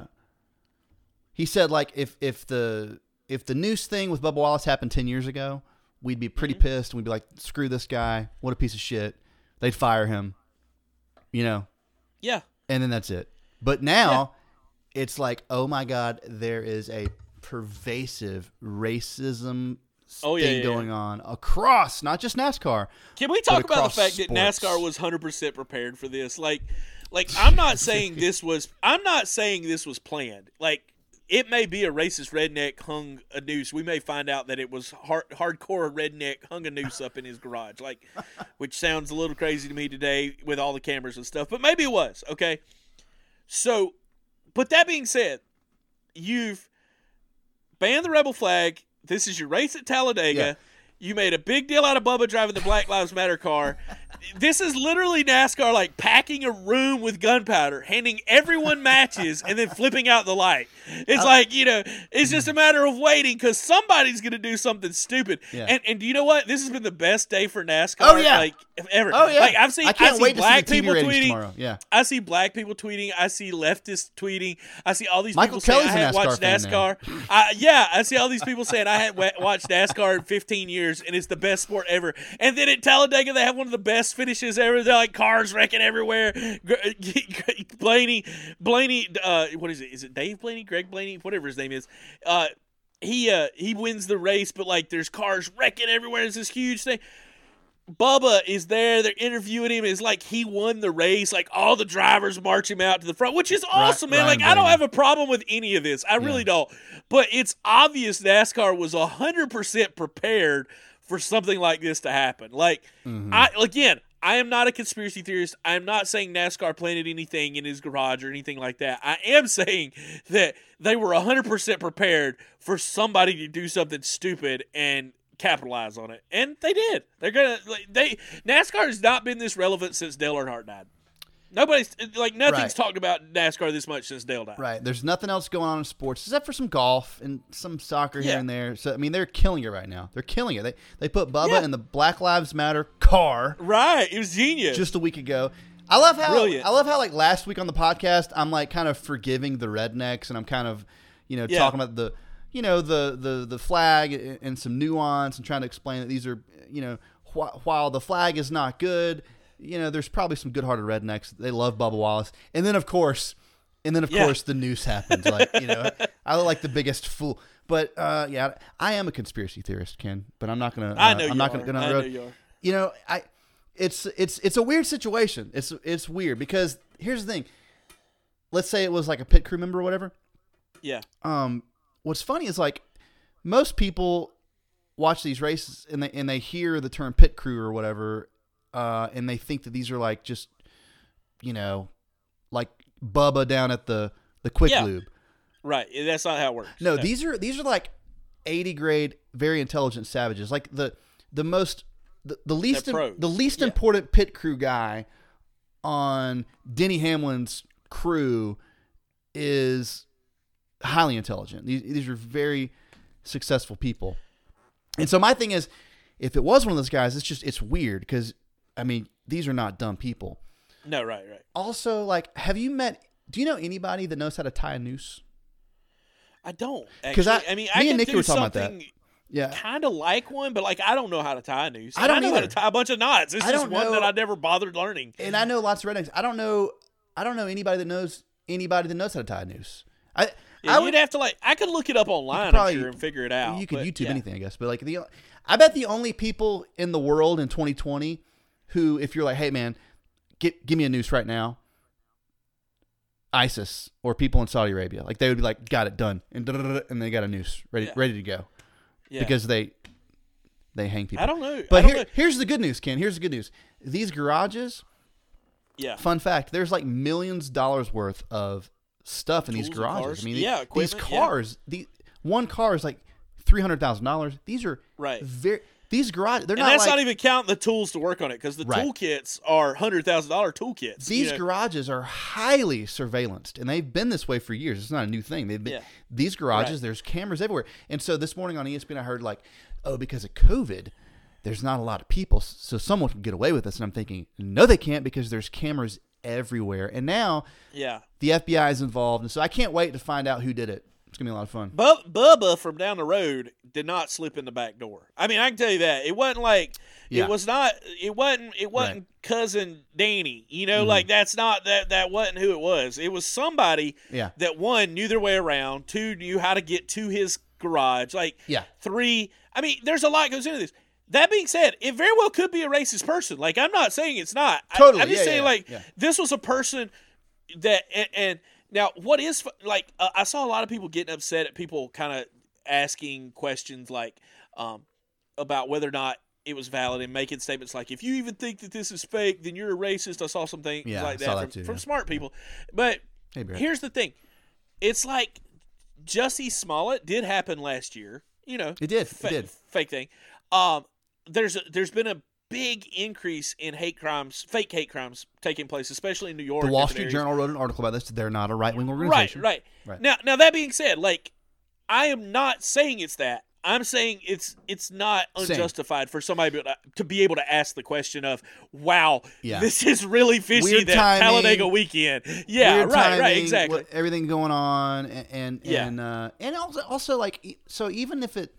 he said like if if the if the noose thing with Bubba Wallace happened ten years ago, we'd be pretty mm-hmm. pissed, and we'd be like, screw this guy, what a piece of shit. They'd fire him, you know. Yeah. And then that's it. But now yeah. it's like, oh my God, there is a pervasive racism oh, yeah, thing yeah, going yeah. on across, not just NASCAR. Can we talk about the fact sports. that NASCAR was one hundred percent prepared for this? Like, like I'm not saying this was. I'm not saying this was planned. Like, it may be a racist redneck hung a noose. We may find out that it was hard, hardcore redneck hung a noose up in his garage. Like, which sounds a little crazy to me today with all the cameras and stuff. But maybe it was. Okay, so. but that being said, you've banned the rebel flag. This is your race at Talladega. Yeah. You made a big deal out of Bubba driving the Black Lives Matter car. This is literally NASCAR like packing a room with gunpowder, handing everyone matches, and then flipping out the light. It's uh, like, you know, it's just a matter of waiting because somebody's going to do something stupid. Yeah. And and do you know what? This has been the best day for NASCAR. Oh, yeah. Like, ever. Oh, yeah. Like, I've seen, I can't I see wait black to see the people T V ratings tweeting. tomorrow. Yeah. I see black people tweeting. I see leftists tweeting. I see all these Michael people Kelly's saying I a hadn't NASCAR watched fan NASCAR. I, yeah, I see all these people saying I hadn't watched NASCAR in fifteen years and it's the best sport ever. And then at Talladega, they have one of the best finishes ever. They're like cars wrecking everywhere. Blaney, Blaney, uh, what is it? Is it Dave Blaney, Greg Blaney, whatever his name is? Uh, he uh, he wins the race, but like there's cars wrecking everywhere. It's this huge thing. Bubba is there. They're interviewing him. It's like he won the race. Like all the drivers march him out to the front, which is awesome, man. Ryan Like I don't Blaney. have a problem with any of this. I really Yeah. don't. But it's obvious NASCAR was one hundred percent prepared for something like this to happen. Like, Mm-hmm. I again, I am not a conspiracy theorist. I am not saying NASCAR planted anything in his garage or anything like that. I am saying that they were one hundred percent prepared for somebody to do something stupid and capitalize on it, and they did. They're gonna like, they NASCAR has not been this relevant since Dale Earnhardt died. Nobody's like nothing's Right. talked about NASCAR this much since Dale died. Right. There's nothing else going on in sports except for some golf and some soccer here Yeah. and there. So I mean, they're killing it right now. They're killing it. They they put Bubba Yeah. in the Black Lives Matter car Right. It was genius. just a week ago. I love how Brilliant. I love how like last week on the podcast I'm like kind of forgiving the rednecks and I'm kind of you know Yeah. talking about the you know the the the flag and and some nuance and trying to explain that these are you know wh- while the flag is not good. You know, there's probably some good-hearted rednecks. They love Bubba Wallace, and then of course, and then of Yeah. course, the noose happens. Like you know, I look like the biggest fool. But uh, yeah, I am a conspiracy theorist, Ken. But I'm not gonna. Uh, I know I'm you not are. gonna go down I the road. know you are. You know, I. It's it's it's a weird situation. It's it's weird because here's the thing. Let's say it was like a pit crew member or whatever. Yeah. Um, what's funny is like most people watch these races and they and they hear the term pit crew or whatever. Uh, and they think that these are like just, you know, like Bubba down at the, the Quick Yeah. Lube. Right. That's not how it works. No, these are these are like eighty grade, very intelligent savages. Like the the most the, the least They're pros. the least Yeah. important pit crew guy on Denny Hamlin's crew is highly intelligent. These these are very successful people. And so my thing is, if it was one of those guys, it's just it's weird because I mean, these are not dumb people. No, right, right. Also, like, have you met? Do you know anybody that knows how to tie a noose? I don't. 'Cause Actually. I- I, mean, me I and can Nikki do were talking about that. something Yeah, kind of like one, but like I don't know how to tie a noose. I And don't I know how either. to tie a bunch of knots. It's I just don't one know- that I never bothered learning. and I know lots of rednecks. I don't know. I don't know anybody that knows anybody that knows how to tie a noose. I Yeah, I you'd would have to like. I could look it up online, probably- I'm sure, and figure it out. you could but, YouTube yeah. anything, I guess. But like the, I bet the only people in the world in twenty twenty who, if you're like, hey man, get give me a noose right now. ISIS or people in Saudi Arabia, like they would be like, got it done, and da-da-da-da, and they got a noose ready Yeah. ready to go Yeah. because they they hang people. I don't know. But I don't here, know. here's the good news, Ken. Here's the good news. These garages, Yeah. fun fact, there's like millions of dollars worth of stuff in these Tools and garages. cars. I mean, Yeah, these equipment, yeah. cars, the one car is like three hundred thousand dollars. These are Right. very these garages. They're And not that's like not even counting the tools to work on it, because the Right. toolkits are hundred thousand dollar toolkits. these you know? garages are highly surveillanced, and they've been this way for years. It's not a new thing. They've been Yeah. these garages. Right. There's cameras everywhere. And so this morning on E S P N, I heard like, oh, because of COVID, there's not a lot of people, so someone can get away with this. And I'm thinking, no, they can't, because there's cameras everywhere. And now Yeah. the F B I is involved, and so I can't wait to find out who did it. It's gonna be a lot of fun. Bu- Bubba from down the road did not slip in the back door. I mean, I can tell you that it wasn't like Yeah. it was not. It wasn't. It wasn't Right. cousin Danny. You know, Mhm. like that's not that. That wasn't who it was. It was somebody Yeah, that one knew their way around, two knew how to get to his garage, like yeah, three. I mean, there's a lot goes into this. That being said, it very well could be a racist person. Like, I'm not saying it's not. I- Totally, I'm just yeah, saying, yeah, like, yeah. this was a person that, and, and now what is, fu- like, uh, I saw a lot of people getting upset at people kind of asking questions, like, um, about whether or not it was valid and making statements like, if you even think that this is fake, then you're a racist. I saw some things Yeah, like I saw that, that from, too, from yeah. smart people. But Hey, Brett. here's the thing. it's like Jussie Smollett did happen last year. You know, It did. fa- It did. fake thing. Um, there's a, there's been a big increase in hate crimes, fake hate crimes taking place, especially in New York. The Wall different Street areas. Journal wrote an article about this. They're not a right wing Right, organization. right, Right. Now, now that being said, like, I am not saying it's that. I'm saying it's it's not Same. unjustified for somebody to, to be able to ask the question of, "Wow, Yeah. this is really fishy." Weird that timing. Talladega weekend, yeah, Weird right, right, timing, exactly. what- everything going on, and and Yeah. and, uh, and also, also like e- so even if it,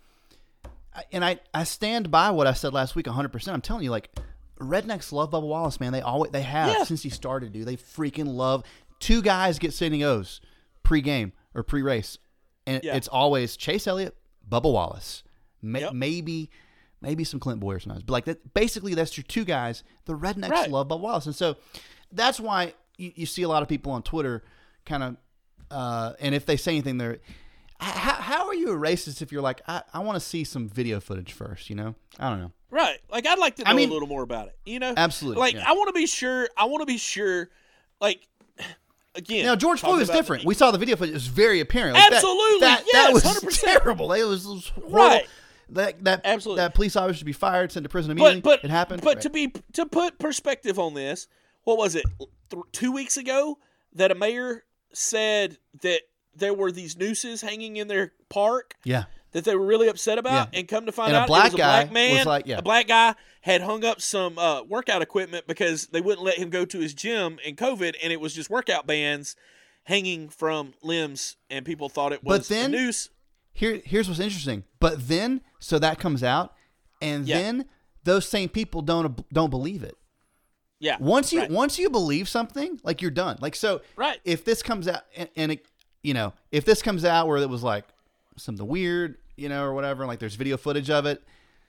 and I I stand by what I said last week one hundred percent. I'm telling you, like, rednecks love Bubba Wallace, man. They always they have Yeah. since he started, dude. They freaking love. Two guys get standing O's pre-game or pre-race, and Yeah. it's always Chase Elliott, Bubba Wallace. May, Yep. Maybe, maybe some Clint Boyer sometimes, but like that. Basically, that's your two guys. The rednecks Right. love Bubba Wallace, and so that's why you, you see a lot of people on Twitter, kind of, uh, and if they say anything, they're how, how are you a racist if you're like I, I want to see some video footage first? You know, I don't know. Right. Like, I'd like to know I mean- a little more about it. You know, Absolutely, Like, yeah. I want to be sure. I want to be sure. Like, again, Now George talking Floyd was about different. the- We saw the video footage; it was very apparent. Like, that- Absolutely, that, yes, that was one hundred percent. terrible. It was, it was horrible. Right. That that Absolutely. that police officer should be fired, sent to prison immediately. But but it happened. But Right. to be to put perspective on this, what was it? Th- two weeks ago, that a mayor said that there were these nooses hanging in their park yeah. that they were really upset about, Yeah. and come to find And a out, black it was a guy black man. was like- yeah. A black guy had hung up some uh, workout equipment because they wouldn't let him go to his gym in COVID, and it was just workout bands hanging from limbs, and people thought it was But then- a noose. Here, here's what's interesting. But then, so that comes out, and Yeah. then those same people don't don't believe it. Yeah. Once you right. once you believe something, like you're done. Like so, Right. if this comes out, and, and it, you know, if this comes out where it was like something weird, you know, or whatever, and like there's video footage of it,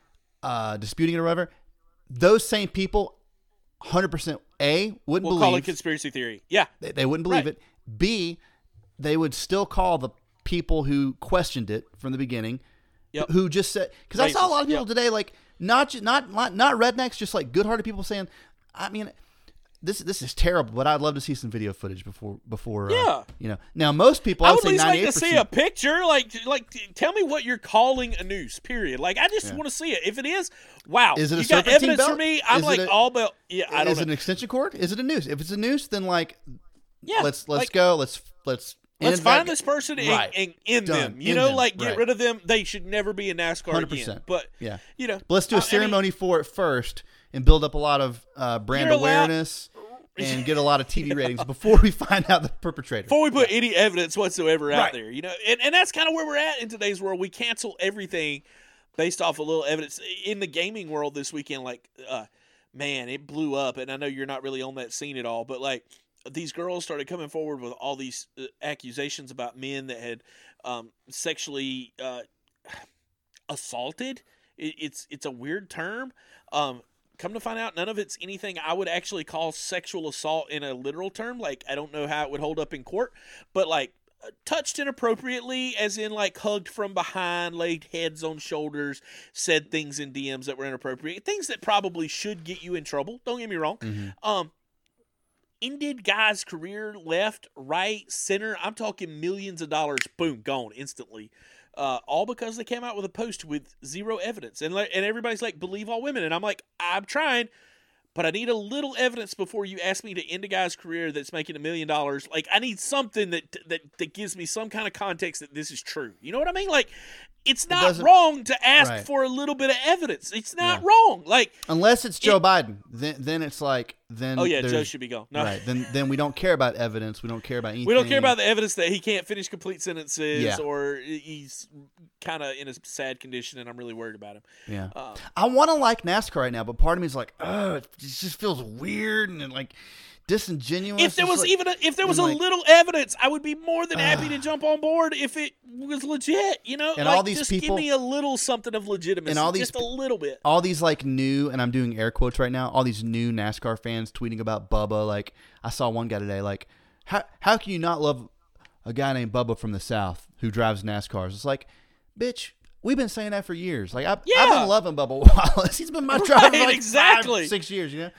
uh, disputing it or whatever, those same people, one hundred percent A wouldn't We'll believe call it conspiracy theory. Yeah. They, they wouldn't believe Right. it. B, they would still call the people who questioned it from the beginning, Yep. who just said, because I saw a lot of Racist, people yep. today, like not ju- not not not rednecks, just like good-hearted people saying, I mean, this this is terrible, but I'd love to see some video footage before before. Yeah. Uh, you know. Now most people, I I would would at say least like ninety-eight to see a percent. picture. Like, like, t- tell me what you're calling a noose. Period. Like, I just Yeah. want to see it. If it is, wow. Is it a you got serpentine evidence belt? for me? I'm Is it like a- all about. Yeah, I don't Is it know. an extension cord? Is it a noose? If it's a noose, then like, yeah, let's let's like, go. Let's let's Let's end find that- this person and, Right. and end Done. them. You End know, them. like get Right. rid of them. They should never be in NASCAR one hundred again. percent. But Yeah. you know, But let's do I- a I mean, ceremony for it first and build up a lot of uh, brand You're allowed- awareness and get a lot of T V ratings before we find out the perpetrator. before we put any evidence whatsoever out Right. there, you know, and, and that's kind of where we're at in today's world. We cancel everything based off a little evidence. In the gaming world this weekend, like, uh, man, it blew up, and I know you're not really on that scene at all, but like these girls started coming forward with all these uh, accusations about men that had um, sexually uh, assaulted. It, it's it's a weird term. Um, Come to find out, none of it's anything I would actually call sexual assault in a literal term. Like, I don't know how it would hold up in court, but like uh, touched inappropriately, as in like hugged from behind, laid heads on shoulders, said things in D Ms that were inappropriate, things that probably should get you in trouble. Don't get me wrong. Mhm. Um, ended guys' career left, right, center. I'm talking millions of dollars. Boom, gone instantly. Uh, all because they came out with a post with zero evidence. And like, and everybody's like, believe all women. And I'm like, I'm trying, but I need a little evidence before you ask me to end a guy's career that's making a million dollars. Like, I need something that, that that gives me some kind of context that this is true. You know what I mean? Like, it's not doesn't- wrong to ask Right. for a little bit of evidence. It's not Yeah. wrong. Like, Unless it's Joe Biden, then then it's like then. oh yeah, there's- Joe should be gone. No. Right. Then then we don't care about evidence. We don't care about anything. We don't care about the evidence that he can't finish complete sentences Yeah. or he's kind of in a sad condition, and I'm really worried about him. Yeah. Um, I want to like NASCAR right now, but part of me is like, oh, it just feels weird and like disingenuous. if there It's was like- even a, if there was a and, like- little evidence, I would be more than happy to jump on board if it was legit. You know, And like, all these just people- give me a little something of legitimacy, And all these just a little bit. all these like new, and I'm doing air quotes right now, all these new NASCAR fans tweeting about Bubba. Like I saw one guy today, like, how how can you not love a guy named Bubba from the South who drives NASCARs? It's like, bitch, we've been saying that for years. Like I, I've Yeah. been loving Bubba Wallace. He's been my driver for Right, like exactly. five, six years. You know.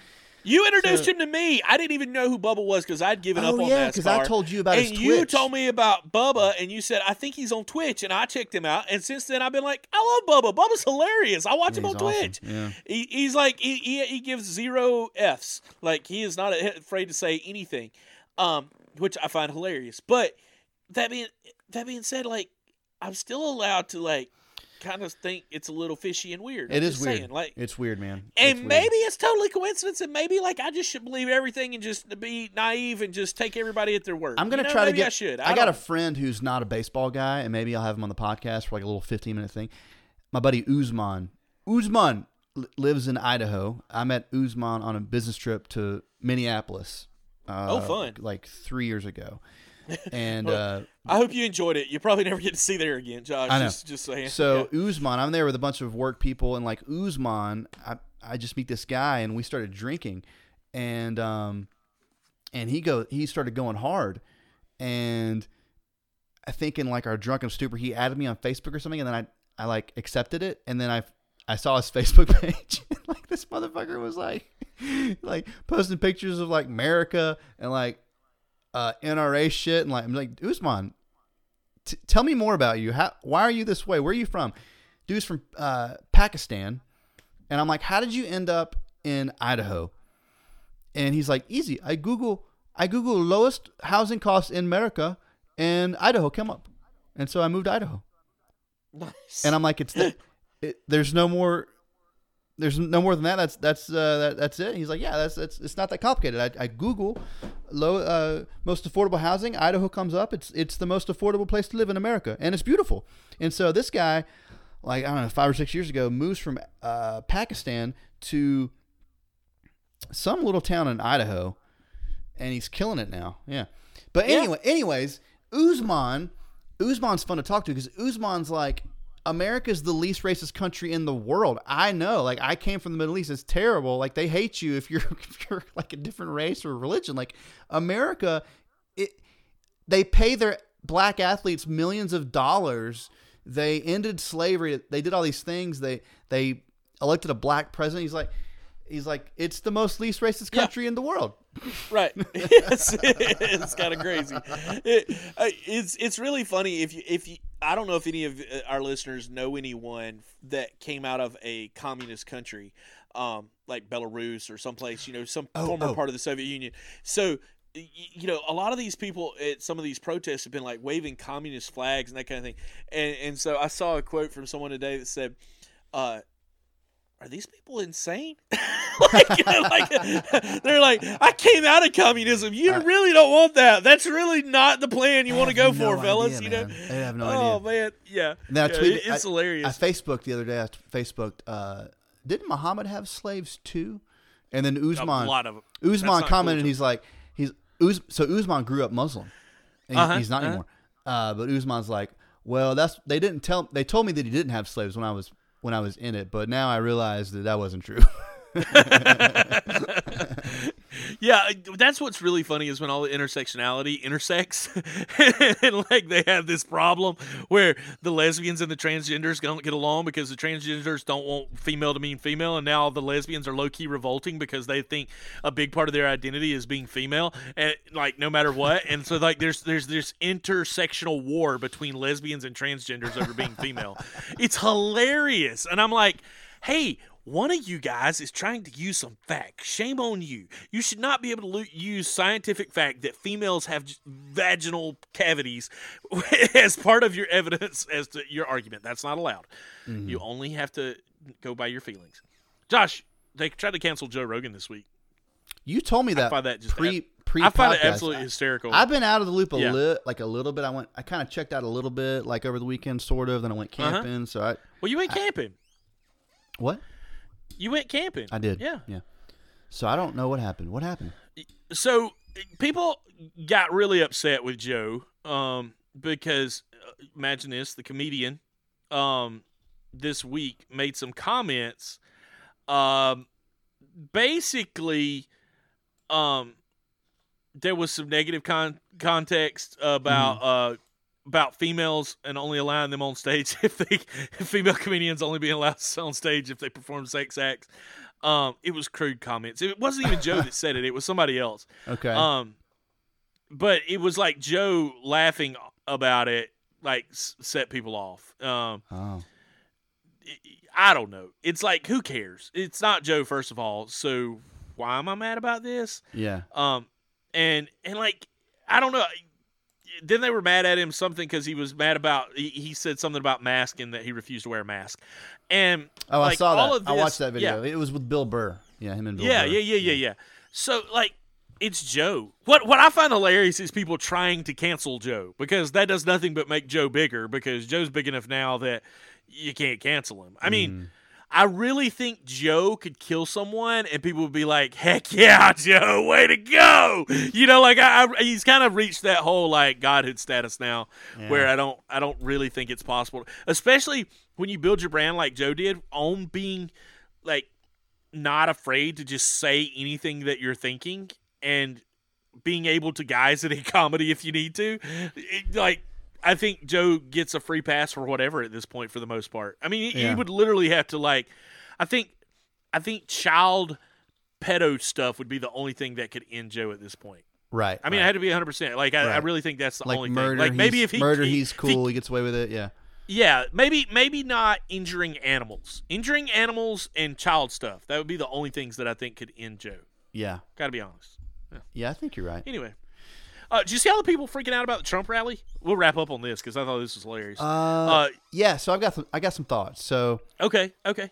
You introduced So- him to me. I didn't even know who Bubba was because I'd given Oh up on yeah, NASCAR. because I told you about and his you Twitch. told me about Bubba, and you said I think he's on Twitch, and I checked him out. And since then, I've been like, I love Bubba. Bubba's hilarious. I watch Yeah, him on he's awesome. Twitch. Yeah. He, he's like he, he he gives zero Fs. Like he is not afraid to say anything, um, which I find hilarious. But that being that being said, like I'm still allowed to like kind of think it's a little fishy and weird. It I'm is just weird. saying, like, It's weird, man. and It's weird. maybe it's totally coincidence, and maybe like I just should believe everything and just be naive and just take everybody at their word. I'm gonna You know, try to maybe get. I should. I, I, got a don't- friend who's not a baseball guy, and maybe I'll have him on the podcast for like a little fifteen minute thing. My buddy Uzman. Uzman li- lives in Idaho. I met Uzman on a business trip to Minneapolis. Uh, Oh, fun. Like three years ago, and Well, uh, I hope you enjoyed it. You probably never get to see there again, Josh. I know. Just, just saying. So Yeah. Uzman, I'm there with a bunch of work people, and like Uzman, I I just meet this guy, and we started drinking, and um, and he go he started going hard, and I think in like our drunken stupor, he added me on Facebook or something, and then I I like accepted it, and then I I saw his Facebook page, and like this motherfucker was like like posting pictures of like America and like uh, N R A shit, and like I'm like Uzman. T- tell me more about you. How, why are you this way? Where are you from? Dude's from uh, Pakistan. And I'm like, how did you end up in Idaho? And he's like, easy. I Google, I Google lowest housing costs in America, and Idaho came up. And so I moved to Idaho. Nice. And I'm like, it's the, it, there's no more, there's no more than that. That's that's uh, that, that's it. And he's like, yeah, that's that's it's not that complicated. I, I Google low uh, most affordable housing. Idaho comes up. It's it's the most affordable place to live in America, and it's beautiful. And so this guy, like I don't know, five or six years ago, moves from uh, Pakistan to some little town in Idaho, and he's killing it now. Yeah. But Yeah. anyway, anyways, Uzman, Uzman's fun to talk to because Uzman's like, America's the least racist country in the world. I know. Like, I came from the Middle East. It's terrible. Like, they hate you if you're if you're like a different race or religion. Like, America, it they pay their black athletes millions of dollars. They ended slavery. They did all these things. They they elected a black president. He's like, he's like, it's the most least racist country Yeah. in the world. Right. Yes, it's kind of crazy. It, uh, it's it's really funny if you if you I don't know if any of our listeners know anyone that came out of a communist country, um, like Belarus or someplace, you know, some Oh, former oh. part of the Soviet Union. So, y- you know, a lot of these people at some of these protests have been like waving communist flags and that kind of thing. And and so I saw a quote from someone today that said, uh, are these people insane? like, like, they're like, I came out of communism. You I- really don't want that. That's really not the plan you I want to go have for, no fellas. idea, you know? man. I have no oh idea. man, yeah. And then I Yeah, tweeted- it- it's I- hilarious. I Facebooked the other day. I Facebooked, uh, didn't Muhammad have slaves too? And then Uzman, a lot of them. That's Uzman not commented, cool. he's like, he's Uz, so Uzman grew up Muslim. And he- Uh-huh, he's not uh-huh. anymore. Uh, but Uzman's like, well, that's they didn't tell. They told me that he didn't have slaves when I was when I was in it, but now I realize that that wasn't true. Yeah, that's what's really funny is when all the intersectionality intersects, and like they have this problem where the lesbians and the transgenders don't get along because the transgenders don't want female to mean female, and now the lesbians are low key revolting because they think a big part of their identity is being female, and like no matter what, and so like there's there's this intersectional war between lesbians and transgenders over being female. It's hilarious, and I'm like, hey. One of you guys is trying to use some fact. Shame on you. You should not be able to lo- use scientific fact that females have j- vaginal cavities as part of your evidence as to your argument. That's not allowed. Mm-hmm. You only have to go by your feelings. Josh, they tried to cancel Joe Rogan this week. You told me that find that just pre ab- pre. I find it podcast. absolutely hysterical. I've been out of the loop a Yeah. little, like a little bit. I went, I kind of checked out a little bit, like over the weekend, sort of. Then I went Uh-huh. camping. So I, well, you went camping. what? You went camping. I did. Yeah. Yeah. So I don't know what happened. What happened? So people got really upset with Joe um, because uh, imagine this: the comedian um, this week made some comments, um, basically. Um, there was some negative con- context about uh, about females and only allowing them on stage if they if female comedians only being allowed on stage if they perform sex acts. Um, it was crude comments. It wasn't even Joe that said it. It was somebody else. Okay. Um, but it was like Joe laughing about it, like s- set people off. Um, oh. I don't know. It's like, who cares? It's not Joe, first of all. So why am I mad about this? Yeah. Um, and and like, I don't know. Then they were mad at him something because he was mad about he, he said something about masking, that he refused to wear a mask. And oh, like, I saw all that. of this, I watched that video. Yeah. It was with Bill Burr. Yeah, him and Bill yeah, Burr. Yeah, yeah, yeah, yeah, yeah. So like, it's Joe. What what I find hilarious is people trying to cancel Joe, because that does nothing but make Joe bigger, because Joe's big enough now that you can't cancel him. I mean, Mm. I really think Joe could kill someone and people would be like, heck yeah, Joe, way to go. You know, like I, I he's kind of reached that whole like godhood status now, Yeah. where I don't I don't really think it's possible, especially when you build your brand like Joe did on being like not afraid to just say anything that you're thinking, and being able to guise it in comedy if you need to. It, like, I think Joe gets a free pass for whatever at this point for the most part. I mean, he, Yeah. he would literally have to like, I think, I think child pedo stuff would be the only thing that could end Joe at this point. Right. I mean, right. I had to be one hundred percent. Like, I, I Right. really think that's the like only murder. thing. Like, maybe he's, if he murder, he- he's if cool. he- He gets away with it. Yeah. yeah, maybe maybe not injuring animals. Injuring animals and child stuff. That would be the only things that I think could end Joe. Yeah. Gotta be honest. Yeah, I think you're right. Anyway. Uh, did you see all the people freaking out about the Trump rally? We'll wrap up on this because I thought this was hilarious. Uh, Uh, yeah. So I've got some. I got some thoughts. So okay, okay.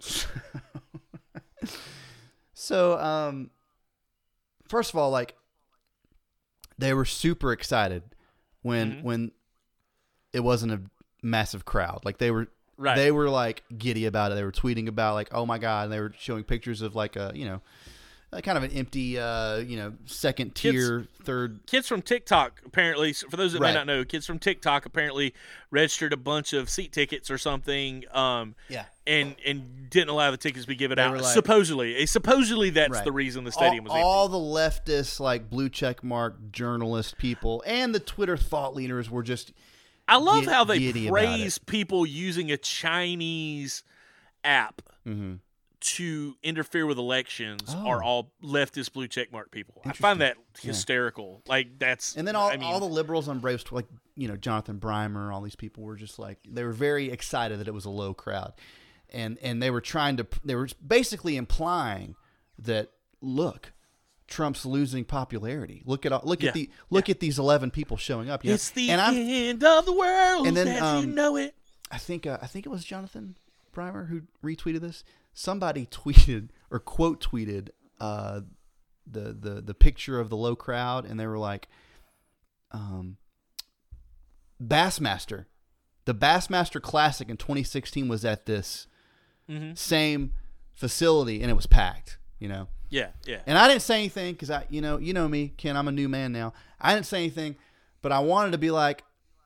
so um, first of all, like they were super excited when Mhm. when it wasn't a massive crowd. Like they were Right. they were like giddy about it. They were tweeting about like, oh my god, and they were showing pictures of like a you know, a kind of an empty uh you know second tier third. Kids from TikTok, apparently, for those that Right. may not know, kids from TikTok apparently registered a bunch of seat tickets or something, um, Yeah. and and didn't allow the tickets to be given They out. were like- supposedly, Eh, supposedly that's Right. the reason the stadium all, was empty. all the leftist like blue check mark journalist people and the Twitter thought leaders were just I love gid- how they giddy about praise people using a Chinese app Mhm. to interfere with elections Oh. are all leftist blue checkmark people. I find that hysterical. Like that's And then all, I mean, all the liberals on Braves, like, you know, Jonathan Breimer, all these people were just like, they were very excited that it was a low crowd. And and they were trying to, they were basically implying that, look, Trump's losing popularity. Look at all, look Yeah. at the look at these eleven people showing up. You know? it's the and I'm, end of the world And then, as um, you know it. I think uh, I think it was Jonathan Breimer who retweeted this. Somebody tweeted or quote tweeted uh, the the the picture of the low crowd, and they were like, um, Bassmaster, the Bassmaster Classic in twenty sixteen was at this Mm-hmm. same facility, and it was packed. You know, Yeah, yeah. and I didn't say anything because I, you know, you know me, Ken. I'm a new man now. I didn't say anything, but I wanted to be like,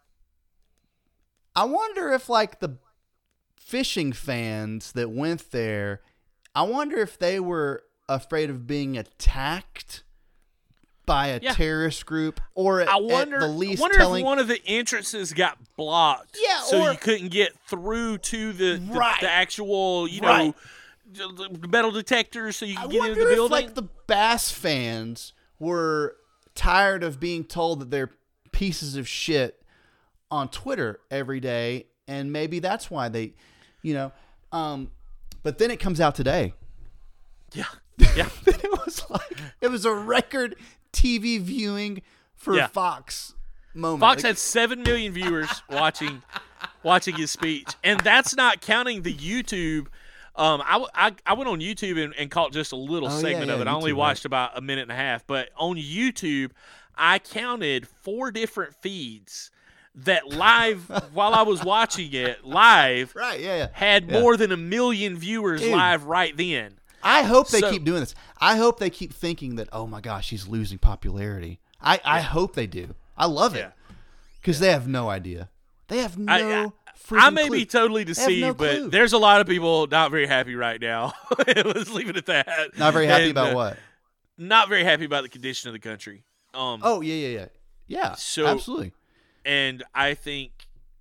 I wonder if like the fishing fans that went there, I wonder if they were afraid of being attacked by a Yeah. terrorist group, or at, I wonder. at the least I wonder telling. if one of the entrances got blocked. Yeah, so or- you couldn't get through to the the, Right. the actual, you know, Right. the the metal detectors, so you I can get wonder into the if building. like the Bass fans were tired of being told that they're pieces of shit on Twitter every day, and maybe that's why they, you know. Um, but then it comes out today. yeah, yeah. It was like it was a record T V viewing for Yeah. Fox moment. Fox Like, had seven million viewers watching watching his speech, and that's not counting the YouTube. Um, I, I, I went on YouTube and, and caught just a little Oh, yeah, segment of yeah, it. I only YouTube, watched about a minute and a half, but on YouTube, I counted four different feeds that live while I was watching it live right? Yeah, yeah. had Yeah. more than a million viewers Dude. live right then. I hope they So- keep doing this. I hope they keep thinking that, oh my gosh, he's losing popularity. I, I hope they do. I love Yeah. it because they have no idea. They have no. I, I, freaking I may clue. be totally have deceived, no but clue. there's a lot of people not very happy right now. Let's leave it at that. Not very happy And, about uh, what? Not very happy about the condition of the country. Um, Oh yeah, yeah, yeah, yeah. So- absolutely. and I think,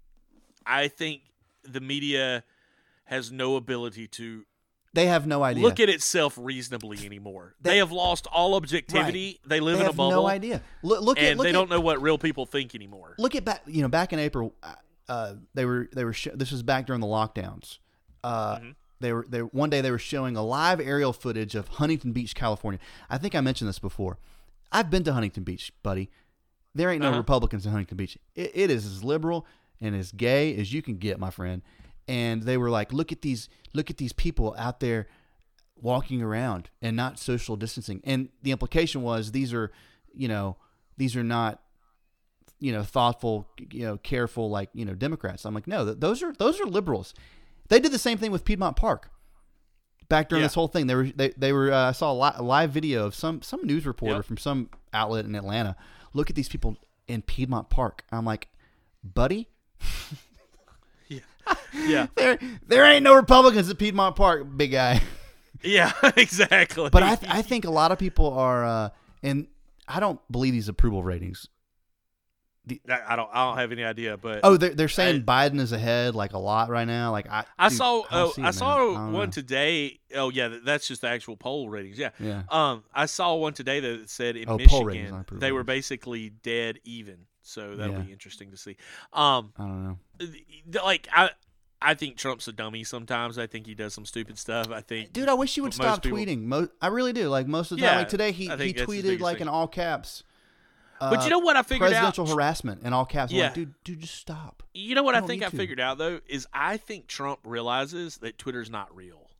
I think the media has no ability to They have no idea. look at itself reasonably anymore. They, they have lost all objectivity. Right. They live they in have a bubble. no idea. Look, look and at look they at, don't know what real people think anymore. Look at back. You know, back in April, uh, they were they were. Sh- this was back during the lockdowns. Uh, mm-hmm. They were they one day they were showing a live aerial footage of Huntington Beach, California. I think I mentioned this before. I've been to Huntington Beach, buddy. There ain't no uh-huh. Republicans in Huntington Beach. It, it is as liberal and as gay as you can get, my friend. And they were like, look at these, look at these people out there walking around and not social distancing. And the implication was these are, you know, these are not, you know, thoughtful, you know, careful, like, you know, Democrats. I'm like, no, th- those are those are liberals. They did the same thing with Piedmont Park. Back during yeah. this whole thing, they were they they were. Uh, I saw a, li- a live video of some some news reporter yep. from some outlet in Atlanta. Look at these people in Piedmont Park. I'm like, buddy. yeah, yeah. there there ain't no Republicans at Piedmont Park, big guy. Yeah, exactly. But I th- I think a lot of people are, uh, and I don't believe these approval ratings. The, I don't. I don't have any idea, but oh, they're they're saying I, Biden is ahead like a lot right now. Like I, I dude, saw. I, Oh, see I it, saw I one know. today. Oh, yeah, that's just the actual poll ratings. Yeah. Yeah. Um, I saw one today that said in Oh, poll ratings, Michigan not approval they were ratings. basically dead even. So that'll Yeah. be interesting to see. Um, I don't know. like I, I think Trump's a dummy sometimes. I think he does some stupid stuff. I think, Dude, I wish you would most stop people- tweeting. Mo- I really do. Like most of the time, Yeah, like today, he, I he think that's the tweeted biggest like thing. in all caps. But uh, you know what I figured out? presidential harassment in all caps. I'm Yeah. like, dude, dude, just stop. You know what You I don't think need I to. figured out though is I think Trump realizes that Twitter's not real.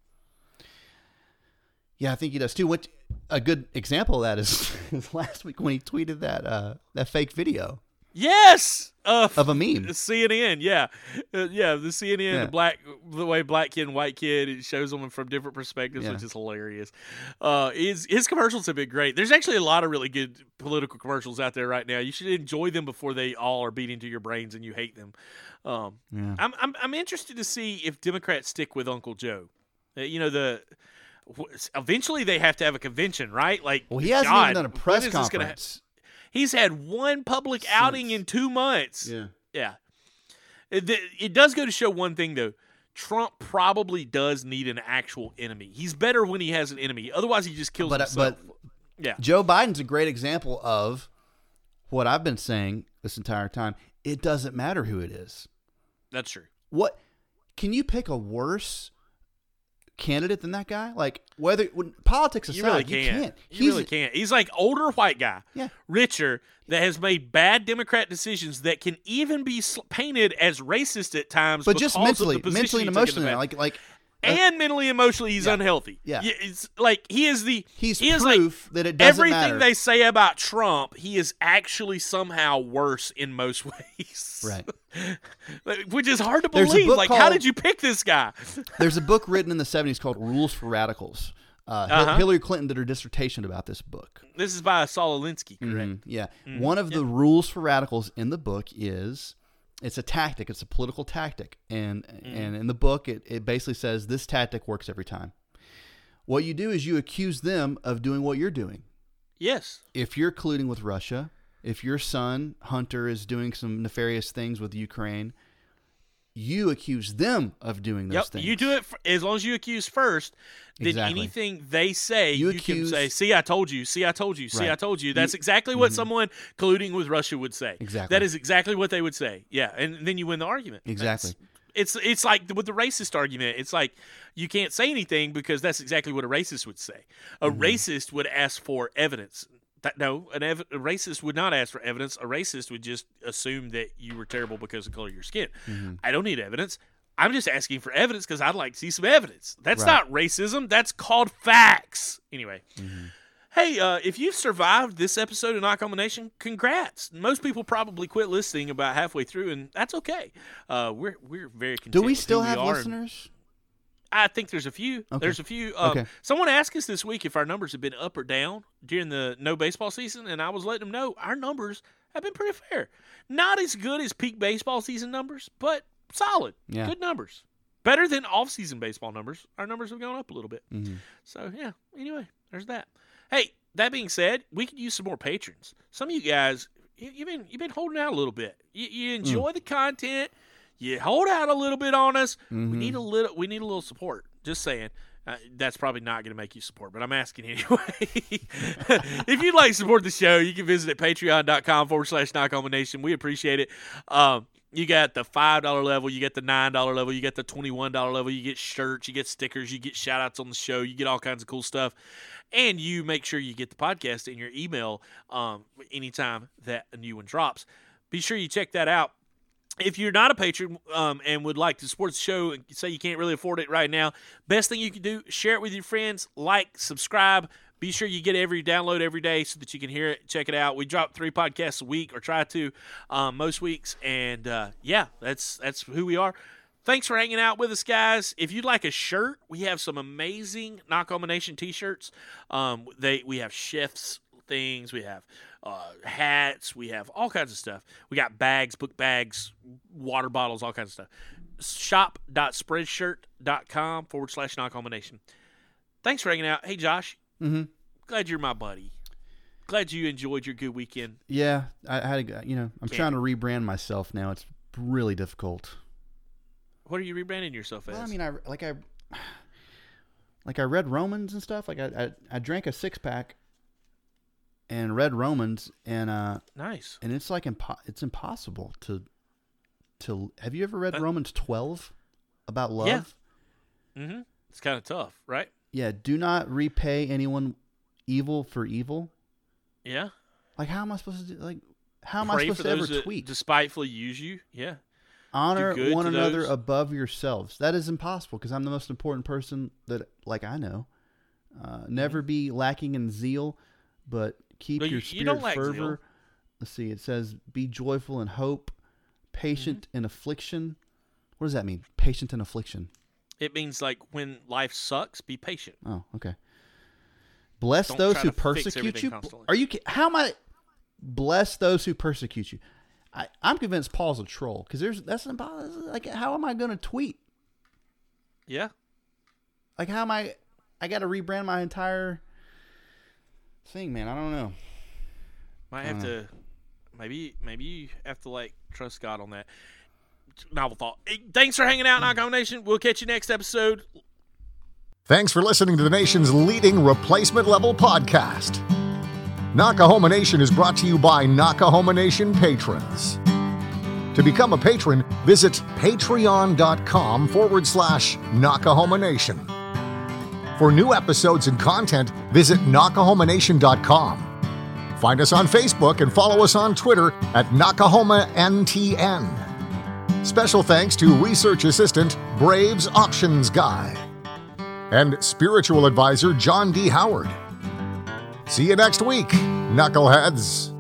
Yeah, I think he does too. What a good example of that is, is last week when he tweeted that uh, that fake video Yes, uh, of a meme. C N N, yeah, uh, yeah, the C N N, Yeah. the black, the way black kid and white kid, it shows them from different perspectives, Yeah. which is hilarious. Uh, his his commercials have been great. There's actually a lot of really good political commercials out there right now. You should enjoy them before they all are beat into your brains and you hate them. Um, Yeah. I'm I'm I'm interested to see if Democrats stick with Uncle Joe. Uh, you know the. Eventually, they have to have a convention, right? Like, Well, he hasn't God, even done a when press is this gonna ha- conference. He's had one public Since- outing in two months. Yeah. Yeah. It, it does go to show one thing, though. Trump probably does need an actual enemy. He's better when he has an enemy. Otherwise, he just kills But, uh, himself. but yeah. Joe Biden's a great example of what I've been saying this entire time. It doesn't matter who it is. That's true. What can you pick a worse candidate than that guy? Like whether when, politics aside, You really you can't. can't. You really can't. He's like older white guy, Yeah. richer, that has made bad Democrat decisions that can even be sl- painted as racist at times. But just because mentally, of the position mentally and he took in the emotionally, back. like like and mentally, emotionally, he's Yeah. unhealthy. Yeah. it's like he is the he's he is like proof that it doesn't everything matter. they say about Trump. He is actually somehow worse in most ways, Right. Like, which is hard to There's a believe. book Like, how called- did you pick this guy? There's a book written in the seventies called Rules for Radicals. Uh, Hil- Uh-huh. Hillary Clinton did her dissertation about this book. This is by Saul Alinsky, correct? Mhm, yeah. One of the rules for radicals in the book is it's a tactic. It's a political tactic. And and in the book, it, it basically says this tactic works every time. What you do is you accuse them of doing what you're doing. Yes. If you're colluding with Russia, if your son, Hunter, is doing some nefarious things with Ukraine, you accuse them of doing those Yep. things. You do it f- as long as you accuse first. Then Exactly. anything they say, You you, accuse- can say, "See, I told you. See, I told you. See, Right. I told you." That's exactly what someone colluding with Russia would say. Exactly. That is exactly what they would say. Yeah, and then you win the argument. Exactly. That's- it's it's like with the racist argument. It's like you can't say anything because that's exactly what a racist would say. A Mm-hmm. racist would ask for evidence. That, no, an ev- a racist would not ask for evidence. A racist would just assume that you were terrible because of the color of your skin. Mm-hmm. I don't need evidence. I'm just asking for evidence because I'd like to see some evidence. That's Right. not racism. That's called facts. Anyway. Mm-hmm. Hey, uh, if you've survived this episode of Knock on the Nation, congrats. Most people probably quit listening about halfway through, and that's okay. Uh, we're we're very content. Do we with still who have we are, and listeners? I think there's a few. Okay. There's a few. Um, Okay. Someone asked us this week if our numbers have been up or down during the no baseball season, and I was letting them know our numbers have been pretty fair. Not as good as peak baseball season numbers, but solid. Yeah. Good numbers. Better than off-season baseball numbers. Our numbers have gone up a little bit. Mm-hmm. So, yeah, anyway, there's that. Hey, that being said, we could use some more patrons. Some of you guys, you, you've been you've been holding out a little bit. You, you enjoy mm. the content. You hold out a little bit on us. Mm-hmm. We need a little. We need a little support. Just saying. Uh, that's probably not going to make you support, but I'm asking anyway. If you'd like to support the show, you can visit at patreon.com forward slash knockcombination. We appreciate it. Um, you got the five dollar level, you get the nine dollar level, you get the twenty-one dollar level, you get shirts, you get stickers, you get shout-outs on the show, you get all kinds of cool stuff. And you make sure you get the podcast in your email um, anytime that a new one drops. Be sure you check that out. If you're not a patron um, and would like to support the show and say you can't really afford it right now, best thing you can do, share it with your friends, like, subscribe. Be sure you get every download every day so that you can hear it, check it out. We drop three podcasts a week or try to um, most weeks. And, uh, yeah, that's that's who we are. Thanks for hanging out with us, guys. If you'd like a shirt, we have some amazing Knock Combination t-shirts. Um, they We have chefs things. We have uh, hats. We have all kinds of stuff. We got bags, book bags, water bottles, all kinds of stuff. Shop.spreadshirt.com forward slash Knock Combination. Thanks for hanging out. Hey, Josh. Mm-hmm. Glad you're my buddy. Glad you enjoyed your good weekend. Yeah, I had to, you know, I'm Can't. trying to rebrand myself now. It's really difficult. What are you rebranding yourself as? Well, I mean, I like I like I read Romans and stuff. Like I I, I drank a six pack and read Romans, and uh, nice. And it's like impo- it's impossible to to. Have you ever read uh, Romans twelve about love? Yeah. Mm-hmm. It's kind of tough, right? Yeah. Do not repay anyone evil for evil. Yeah. Like, how am I supposed to do? Like, how am Pray I supposed for to ever those tweet? That despitefully use you. Yeah. Honor one another those. above yourselves. That is impossible because I'm the most important person that, like, I know. Uh, never be lacking in zeal, but keep no, your you, spirit you don't lack fervor. Zeal. Let's see. It says, be joyful in hope, patient mm-hmm. in affliction. What does that mean? Patient in affliction. It means, like, when life sucks, be patient. Oh, okay. Bless don't those try who to fix persecute you. Constantly. Are you? How am I? Bless those who persecute you. I, I'm convinced Paul's a troll because there's that's like, how am I going to tweet? Yeah. Like, how am I? I got to rebrand my entire thing, man. I don't know. Might have to. Maybe maybe you have to like trust God on that. Novel thought. Thanks for hanging out, Knock Combination. We'll catch you next episode. Thanks for listening to the nation's leading replacement level podcast. Knockahoma Nation is brought to you by Knockahoma Nation patrons. To become a patron, visit patreon.com forward slash Knockahoma Nation. For new episodes and content, visit knockahoma nation dot com. Find us on Facebook and follow us on Twitter at Knockahoma N T N. Special thanks to research assistant Braves Options Guy and spiritual advisor John D. Howard. See you next week, knuckleheads.